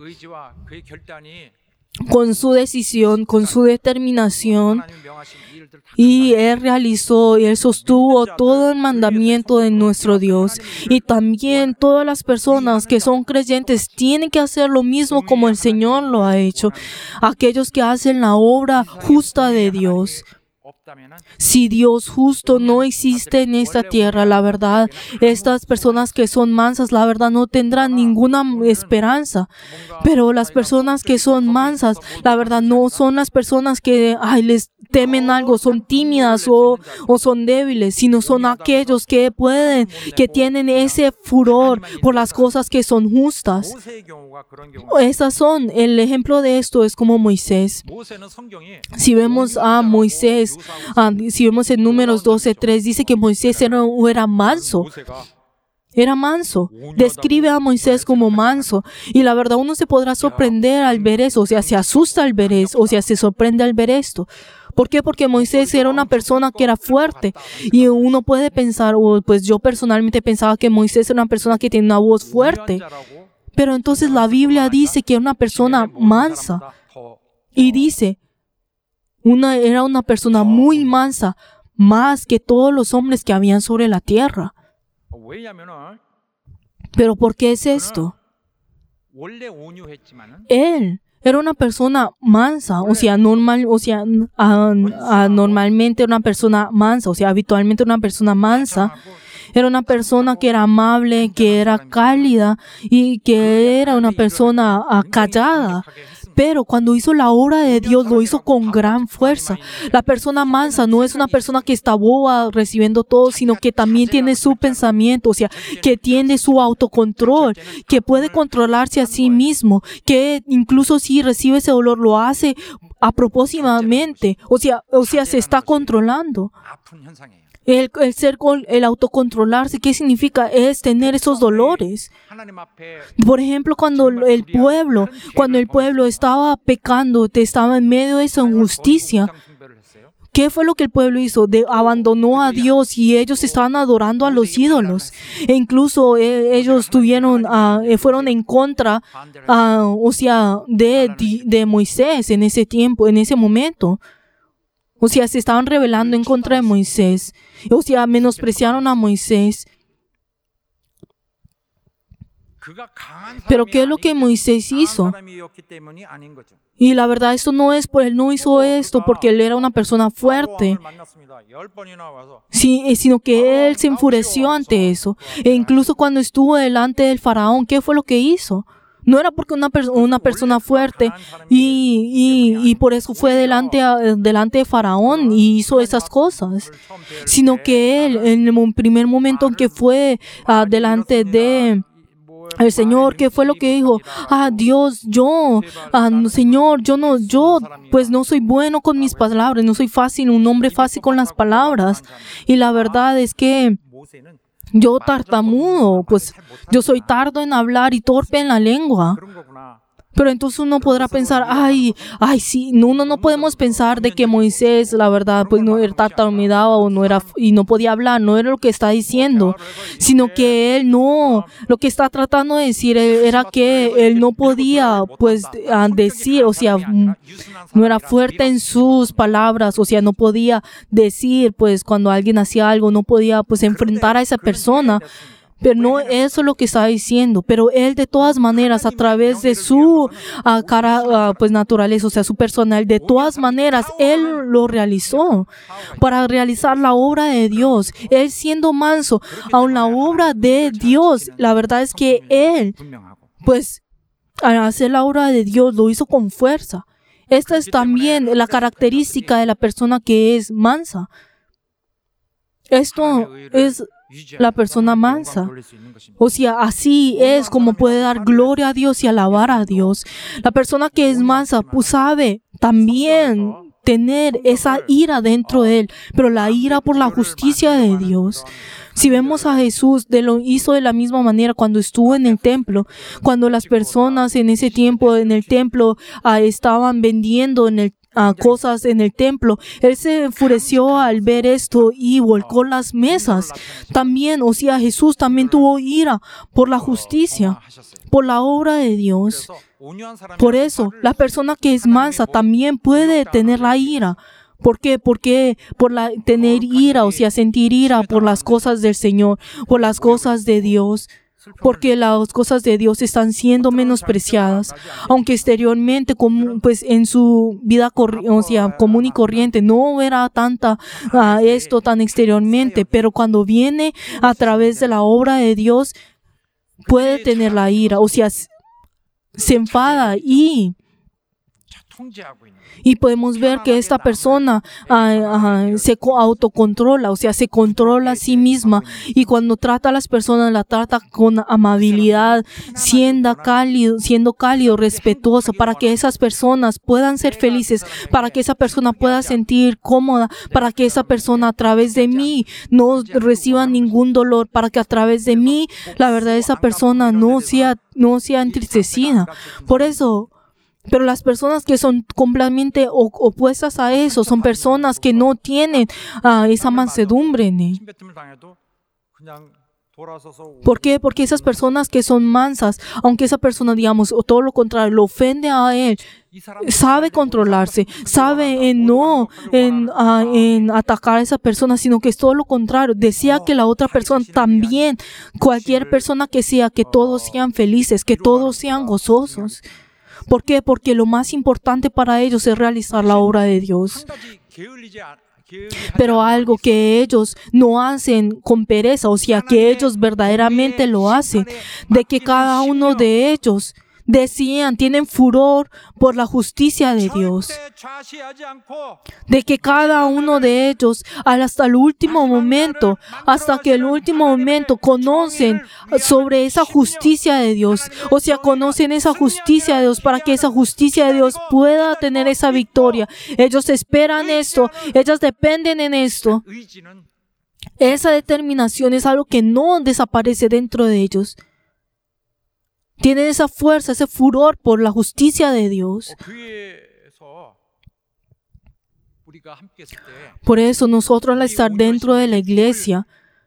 con su decisión, con su determinación, y Él realizó y Él sostuvo todo el mandamiento de nuestro Dios. Y también todas las personas que son creyentes tienen que hacer lo mismo como el Señor lo ha hecho. Aquellos que hacen la obra justa de Dios. Si Dios justo no existe en esta tierra, la verdad, estas personas que son mansas, la verdad, no tendrán ninguna esperanza. Pero las personas que son mansas, la verdad, no son las personas que les temen algo, son tímidas o son débiles, sino son aquellos que tienen ese furor por las cosas que son justas. El ejemplo de esto es como Moisés. Si vemos a Moisés, si vemos en Números 12:3, dice que Moisés era manso. Era manso. Describe a Moisés como manso. Y la verdad, uno se podrá sorprender al ver eso, se asusta al ver eso, se sorprende al ver esto. ¿Por qué? Porque Moisés era una persona que era fuerte. Y uno puede pensar, yo personalmente pensaba que Moisés era una persona que tiene una voz fuerte. Pero entonces la Biblia dice que era una persona mansa. Y dice, era una persona muy mansa, más que todos los hombres que habían sobre la tierra. ¿Pero por qué es esto? Él era una persona mansa, normalmente una persona mansa, habitualmente una persona mansa. Era una persona que era amable, que era cálida y que era una persona callada. Pero cuando hizo la obra de Dios, lo hizo con gran fuerza. La persona mansa no es una persona que está boba recibiendo todo, sino que también tiene su pensamiento, o sea, que tiene su autocontrol, que puede controlarse a sí mismo, que incluso si recibe ese dolor, lo hace apropiadamente, o sea, se está controlando. 아픈 현상이에요. El autocontrolarse, ¿qué significa? Es tener esos dolores. 하나님 앞에 Por ejemplo, cuando el pueblo estaba pecando, estaba en medio de esa injusticia, 숭배를 했어요. ¿qué fue lo que el pueblo hizo? Abandonó a Dios y ellos estaban adorando a los ídolos. E incluso ellos fueron en contra, o sea, de Moisés en ese tiempo, en ese momento. O sea, se estaban rebelando en contra de Moisés. O sea, menospreciaron a Moisés. 그가 강한 Pero 사람이 ¿qué es lo que 아니기 Moisés 때문에 hizo? 강한 사람이었기 때문이 아닌 거죠. Y la verdad, esto no es él no hizo esto porque él era una persona fuerte, 바로왕을 만났습니다. 10번이나 와서 sí, sino que él se enfureció ante eso. E incluso cuando estuvo delante del faraón, ¿qué fue lo que hizo? No era porque una persona fuerte y por eso fue delante de Faraón y hizo esas cosas, sino que él en el primer momento en que fue delante de el Señor, ¿qué fue lo que dijo? Dios, Señor, yo pues no soy bueno con mis palabras, no soy un hombre fácil con las palabras. Y la verdad es que 모세는 yo tartamudo, pues yo soy tardo en hablar y torpe en la lengua. 그런 거구나. Pero entonces uno podrá pensar, sí, uno no podemos pensar de que Moisés, la verdad, pues no era tartamudeaba o no era, y no podía hablar, no era lo que está diciendo, sino que él no, lo que está tratando de decir era que él no podía, pues, decir, o sea, no era fuerte en sus palabras, o sea, no podía decir, pues, cuando alguien hacía algo, no podía, pues, enfrentar a esa persona. Pero no eso es lo que está diciendo. Pero él de todas maneras, a través de su pues naturaleza, o sea, su personal, de todas maneras, él lo realizó para realizar la obra de Dios. Él siendo manso, aun la obra de Dios, la verdad es que él, 분명하고 pues, al hacer la obra de Dios, lo hizo con fuerza. Esta es también la característica de la persona que es mansa. Esto es la persona mansa. O sea, así es como puede dar gloria a Dios y alabar a Dios. La persona que es mansa pues, sabe también tener esa ira dentro de él, pero la ira por la justicia de Dios. Si vemos a Jesús, lo hizo de la misma manera cuando estuvo en el templo, cuando las personas en ese tiempo en el templo estaban vendiendo cosas en el templo. Él se enfureció al ver esto y volcó las mesas. También, o sea, Jesús también tuvo ira por la justicia, por la obra de Dios. Por eso, la persona que es mansa también puede tener la ira. ¿Por qué? Porque tener ira, o sea, sentir ira por las cosas del Señor, por las cosas de Dios. Porque las cosas de Dios están siendo menospreciadas, aunque exteriormente, pues en su vida común y corriente, no era tanta esto tan exteriormente, pero cuando viene a través de la obra de Dios, puede tener la ira, o sea, se enfada y podemos ver que esta persona se autocontrola, o sea, se controla a sí misma. Y cuando trata a las personas, la trata con amabilidad, siendo cálido, respetuoso, para que esas personas puedan ser felices, para que esa persona pueda sentir cómoda, para que esa persona a través de mí no reciba ningún dolor, para que a través de mí, la verdad, esa persona no sea entristecida. Por eso, pero las personas que son completamente opuestas a eso son personas que no tienen esa mansedumbre. ¿Por qué? Porque esas personas que son mansas, aunque esa persona, digamos, o todo lo contrario, lo ofende a él, sabe controlarse, sabe en atacar a esa persona, sino que es todo lo contrario. Desea que la otra persona también, cualquier persona que sea, que todos sean felices, que todos sean gozosos. ¿Por qué? Porque lo más importante para ellos es realizar la obra de Dios. Pero algo que ellos no hacen con pereza, o sea, que ellos verdaderamente lo hacen, de que cada uno de ellos decían, tienen furor por la justicia de Dios, de que cada uno de ellos hasta el último momento, hasta que el último momento conocen sobre esa justicia de Dios, o sea, conocen esa justicia de Dios para que esa justicia de Dios pueda tener esa victoria. Ellos esperan esto, ellos dependen en esto. Esa determinación es algo que no desaparece dentro de ellos. Tienen esa fuerza, ese furor por la justicia de Dios. Por eso nosotros al estar dentro de la iglesia,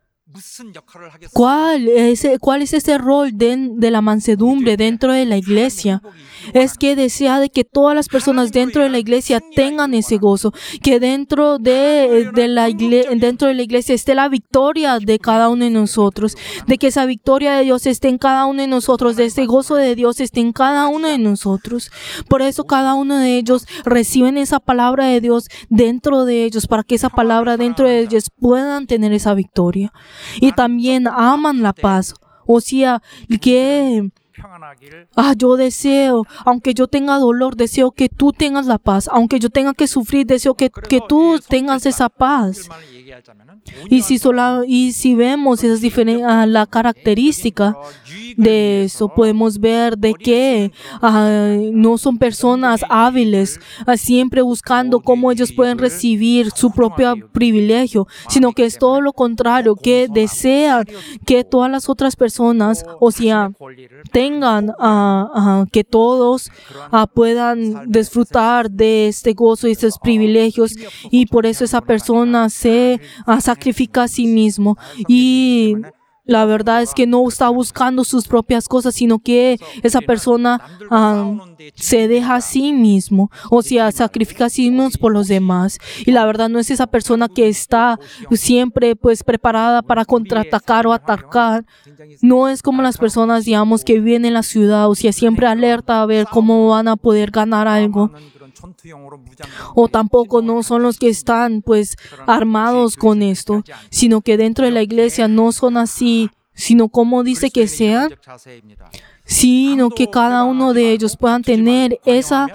¿cuál es ese rol de la mansedumbre dentro de la iglesia? Es que desea de que todas las personas dentro de la iglesia tengan ese gozo, que dentro de la iglesia esté la victoria de cada uno de nosotros, de que esa victoria de Dios esté en cada uno de nosotros, de ese gozo de Dios esté en cada uno de nosotros. Por eso cada uno de ellos reciben esa palabra de Dios dentro de ellos, para que esa palabra dentro de ellos puedan tener esa victoria. Y también aman la paz, o sea, que yo deseo, aunque yo tenga dolor, deseo que tú tengas la paz. Aunque yo tenga que sufrir, deseo que tú tengas esa paz. Y si vemos esas la característica de eso, podemos ver de que no son personas hábiles, siempre buscando cómo ellos pueden recibir su propio privilegio, sino que es todo lo contrario, que desean que todas las otras personas, o sea, tengan, que todos puedan disfrutar de este gozo y estos privilegios, y por eso esa persona se sacrifica a sí mismo. Y la verdad es que no está buscando sus propias cosas, sino que esa persona se deja a sí mismo, o sea, sacrifica a sí mismo por los demás. Y la verdad no es esa persona que está siempre pues preparada para contraatacar o atacar. No es como las personas, digamos, que viven en la ciudad, o sea, siempre alerta a ver cómo van a poder ganar algo. O tampoco no son los que están pues armados con esto, sino que dentro de la iglesia no son así, sino como dice que sean, sino que cada uno de ellos puedan tener esas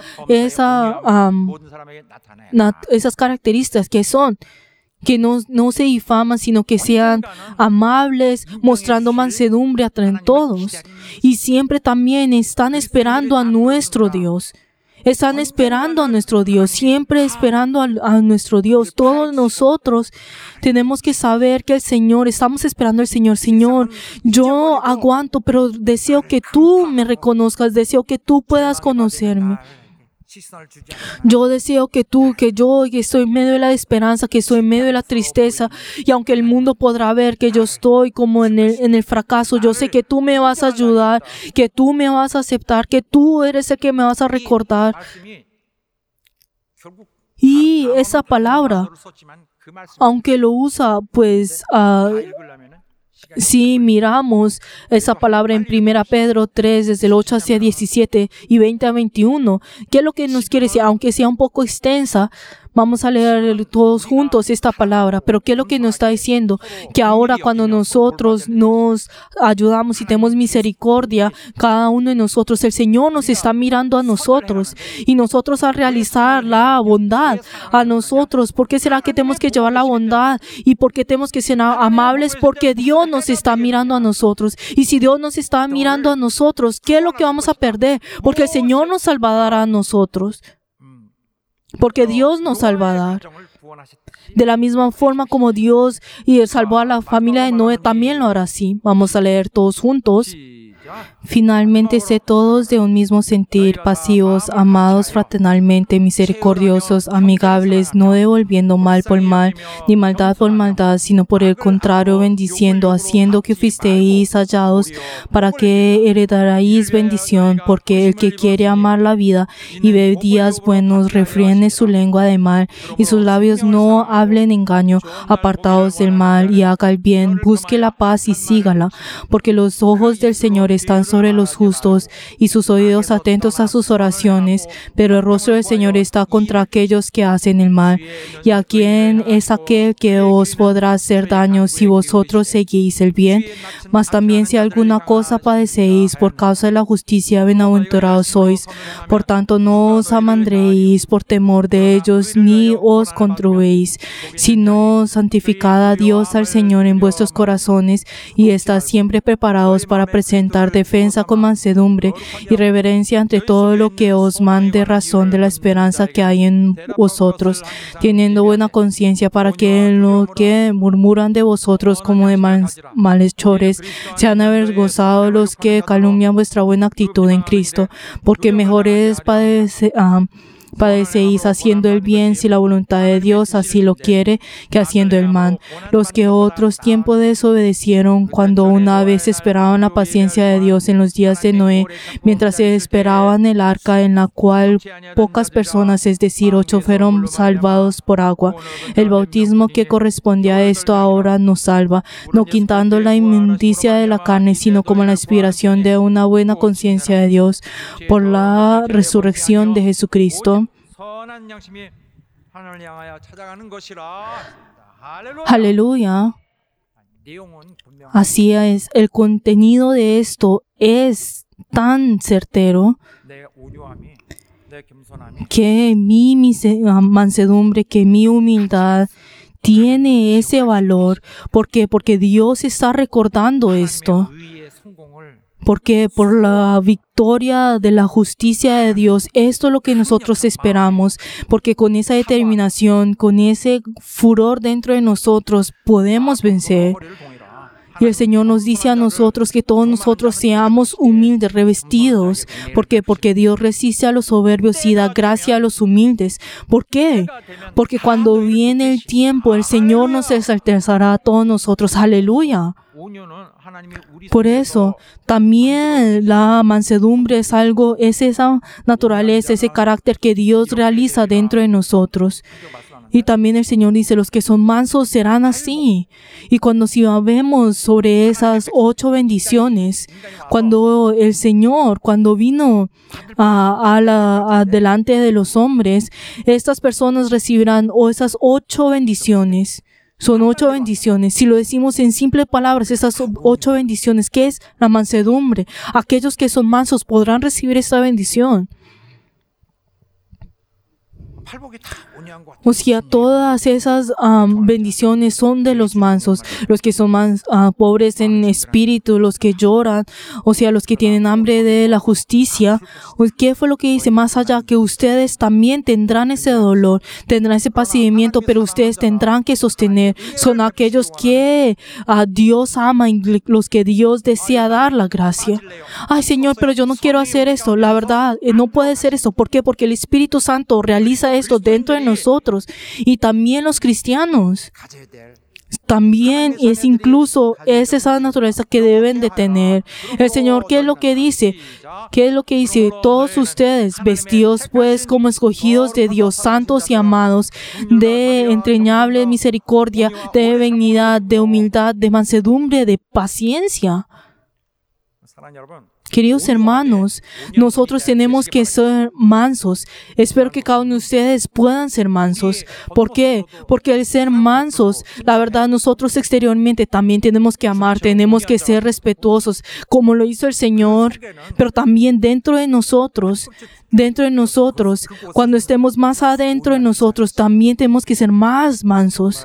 características que son, que no se difaman, sino que sean amables, mostrando mansedumbre entre todos. Y siempre también están esperando a nuestro Dios. Están esperando a nuestro Dios, siempre esperando a nuestro Dios. Todos nosotros tenemos que saber que el Señor, estamos esperando al Señor. Señor, yo aguanto, pero deseo que tú me reconozcas, deseo que tú puedas conocerme. Yo deseo que yo estoy en medio de la esperanza, que estoy en medio de la tristeza, y aunque el mundo podrá ver que yo estoy como en el fracaso, yo sé que tú me vas a ayudar, que tú me vas a aceptar, que tú eres el que me vas a recordar. Y esa palabra, aunque lo usa, pues, si miramos esa palabra en 1 Pedro 3, desde el 8 hacia 17 y 20 a 21, ¿qué es lo que nos quiere decir? Aunque sea un poco extensa, vamos a leer todos juntos esta palabra, pero ¿qué es lo que nos está diciendo? Que ahora cuando nosotros nos ayudamos y tenemos misericordia, cada uno de nosotros, el Señor nos está mirando a nosotros, y nosotros a realizar la bondad a nosotros. ¿Por qué será que tenemos que llevar la bondad? ¿Y por qué tenemos que ser amables? Porque Dios nos está mirando a nosotros. Y si Dios nos está mirando a nosotros, ¿qué es lo que vamos a perder? Porque el Señor nos salvará a nosotros. Porque Dios nos salvará. De la misma forma como Dios salvó a la familia de Noé, también lo hará así. Vamos a leer todos juntos. Finalmente, sé todos de un mismo sentir, pasivos, amados fraternalmente, misericordiosos, amigables, no devolviendo mal por mal, ni maldad por maldad, sino por el contrario, bendiciendo, haciendo que fuisteis hallados, para que heredaréis bendición, porque el que quiere amar la vida y ver días buenos, refrene su lengua de mal, y sus labios no hablen engaño, apartados del mal, y haga el bien, busque la paz y sígala, porque los ojos del Señor Señor están sobre los justos y sus oídos atentos a sus oraciones, pero el rostro del Señor está contra aquellos que hacen el mal. ¿Y a quién es aquel que os podrá hacer daño si vosotros seguís el bien? Mas también si alguna cosa padecéis por causa de la justicia, bienaventurados sois. Por tanto, no os amandréis por temor de ellos, ni os conturbéis, sino santificad a Dios al Señor en vuestros corazones, y estad siempre preparados para presentar defensa con mansedumbre y reverencia ante todo lo que os mande razón de la esperanza que hay en vosotros, teniendo buena conciencia, para que lo que murmuran de vosotros como de malhechores sean avergonzados los que calumnian vuestra buena actitud en Cristo, porque mejor es padecéis haciendo el bien, si la voluntad de Dios así lo quiere, que haciendo el mal. Los que otros tiempos desobedecieron, cuando una vez esperaban la paciencia de Dios en los días de Noé, mientras se esperaban el arca, en la cual pocas personas, es decir, 8, fueron salvados por agua. El bautismo que corresponde a esto ahora nos salva, no quitando la inmundicia de la carne, sino como la inspiración de una buena conciencia de Dios por la resurrección de Jesucristo. 선한 양심이 하나님을 향하여 찾아가는 것이라. Aleluya. 내용은 분명. Así es, el contenido de esto es tan certero 내 온유함이, 내 겸손함이 que mi mansedumbre, que mi humildad tiene ese valor. ¿Por qué? Porque Dios está recordando esto. 의의 성공을 Porque por la victoria de la justicia de Dios, esto es lo que nosotros esperamos, porque con esa determinación, con ese furor dentro de nosotros, podemos vencer. 머리를 동이라. Y el Señor nos dice a nosotros que todos nosotros seamos humildes, revestidos. ¿Por qué? Porque Dios resiste a los soberbios y da gracia a los humildes. ¿Por qué? Porque cuando viene el tiempo, el Señor nos exaltará a todos nosotros. Aleluya. 온유는 하나님이 우리 Por eso, también la mansedumbre es algo, es esa naturaleza, ese carácter que Dios realiza dentro de nosotros. Y también el Señor dice, los que son mansos serán así. Y cuando si vemos sobre esas 8 bendiciones, cuando el Señor, cuando vino delante de los hombres, estas personas recibirán esas 8 bendiciones. Son 8 bendiciones. Si lo decimos en simples palabras, esas 8 bendiciones, ¿qué es? La mansedumbre. Aquellos que son mansos podrán recibir esta bendición. 팔복이 다 온유한 것 같아요. O sea, todas esas bendiciones son de los mansos, los que son pobres en espíritu, los que lloran, o sea, los que tienen hambre de la justicia. ¿Qué fue lo que dice? Más allá, que ustedes también tendrán ese dolor, tendrán ese padecimiento, pero ustedes tendrán que sostener. Son aquellos que Dios ama y los que Dios desea dar la gracia. Ay, Señor, pero yo no quiero hacer esto. La verdad, no puede ser esto. ¿Por qué? Porque el Espíritu Santo realiza esto dentro de nosotros, y también los cristianos. 가져야 될 También es esa naturaleza que deben de tener. El Señor, ¿qué es lo que dice? ¿Qué es lo que dice? Todos ustedes, vestidos pues como escogidos de Dios, santos y amados, de entrañable misericordia, de benignidad, de humildad, de mansedumbre, de paciencia. 사랑하는 여러분, Queridos hermanos, nosotros tenemos que ser mansos. Espero que cada uno de ustedes puedan ser mansos. ¿Por qué? Porque al ser mansos, la verdad, nosotros exteriormente también tenemos que amar, tenemos que ser respetuosos, como lo hizo el Señor, pero también dentro de nosotros, cuando estemos más adentro de nosotros, también tenemos que ser más mansos.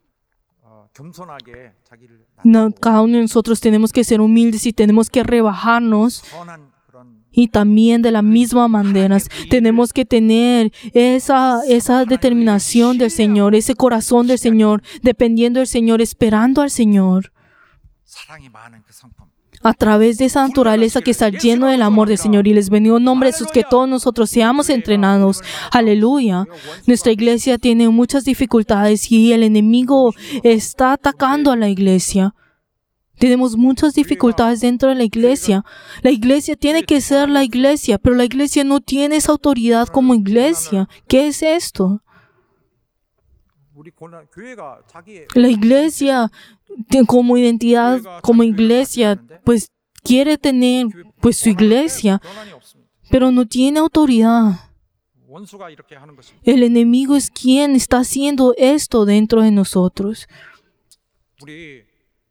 겸손하게 자기를 No, cada uno de nosotros tenemos que ser humildes y tenemos que rebajarnos. 선한 그런 Y también de la misma manera tenemos que tener esa determinación del Señor, ese corazón del Señor, dependiendo del Señor, esperando al Señor. 사랑이 많은 그 성품. A través de esa naturaleza que está lleno del amor del Señor. Y les bendigo en nombre de Jesús, que todos nosotros seamos entrenados. Aleluya. Nuestra iglesia tiene muchas dificultades y el enemigo está atacando a la iglesia. Tenemos muchas dificultades dentro de la iglesia. La iglesia tiene que ser la iglesia, pero la iglesia no tiene esa autoridad como iglesia. ¿Qué es esto? 우리 교회가 자기의 La iglesia como identidad, como iglesia, pues quiere tener pues su iglesia, 권한이 없습니다. pero no tiene autoridad. 원수가 이렇게 하는 것입니다. El enemigo es quien está haciendo esto dentro de nosotros. 우리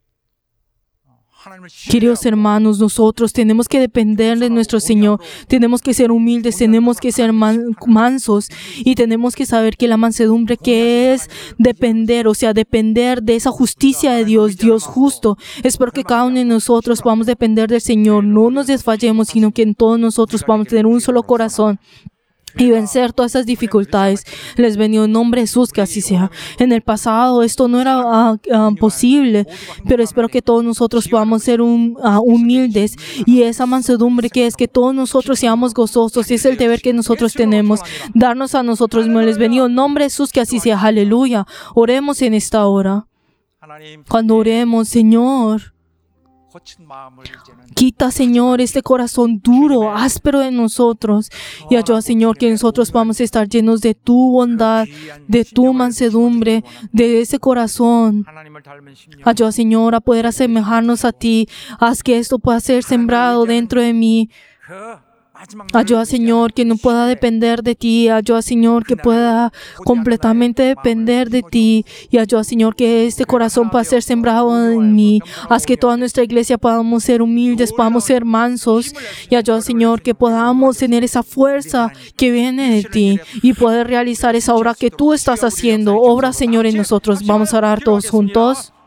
하나님을 Queridos 신뢰하고 hermanos, nosotros tenemos que depender de nuestro Señor, tenemos que ser humildes, tenemos que ser mansos y tenemos que saber que la mansedumbre que es depender, o sea, depender de esa justicia de Dios, Dios justo. Espero que cada uno de nosotros podamos depender del Señor, no nos desfallemos, sino que en todos nosotros podamos tener un solo corazón y vencer todas esas dificultades. Les bendigo en nombre de Jesús, que así sea. En el pasado esto no era posible, pero espero que todos nosotros podamos ser humildes y esa mansedumbre que es que todos nosotros seamos gozosos, y es el deber que nosotros tenemos, darnos a nosotros mismos. Les bendigo en nombre de Jesús, que así sea. Aleluya. Oremos en esta hora. 하나님 Cuando oremos, Señor, 거친 마음을 이제는 quita, Señor, este corazón duro, áspero de nosotros. Y ayuda, Señor, que nosotros podamos estar llenos de tu bondad, de tu mansedumbre, de ese corazón. 하나님을 닮은 심령 Ayuda, Señor, a poder asemejarnos a ti. Haz que esto pueda ser sembrado dentro de mí. 그 마지막 Ayuda, Señor, que no pueda depender de ti. Ayuda, Señor, que pueda completamente depender de ti. Y ayuda, Señor, que este corazón pueda ser sembrado en mí. Haz que toda nuestra iglesia podamos ser humildes, podamos ser mansos. Y ayuda, Señor, que podamos tener esa fuerza que viene de ti y poder realizar esa obra que tú estás haciendo. Obra, Señor, en nosotros. Vamos a orar todos juntos.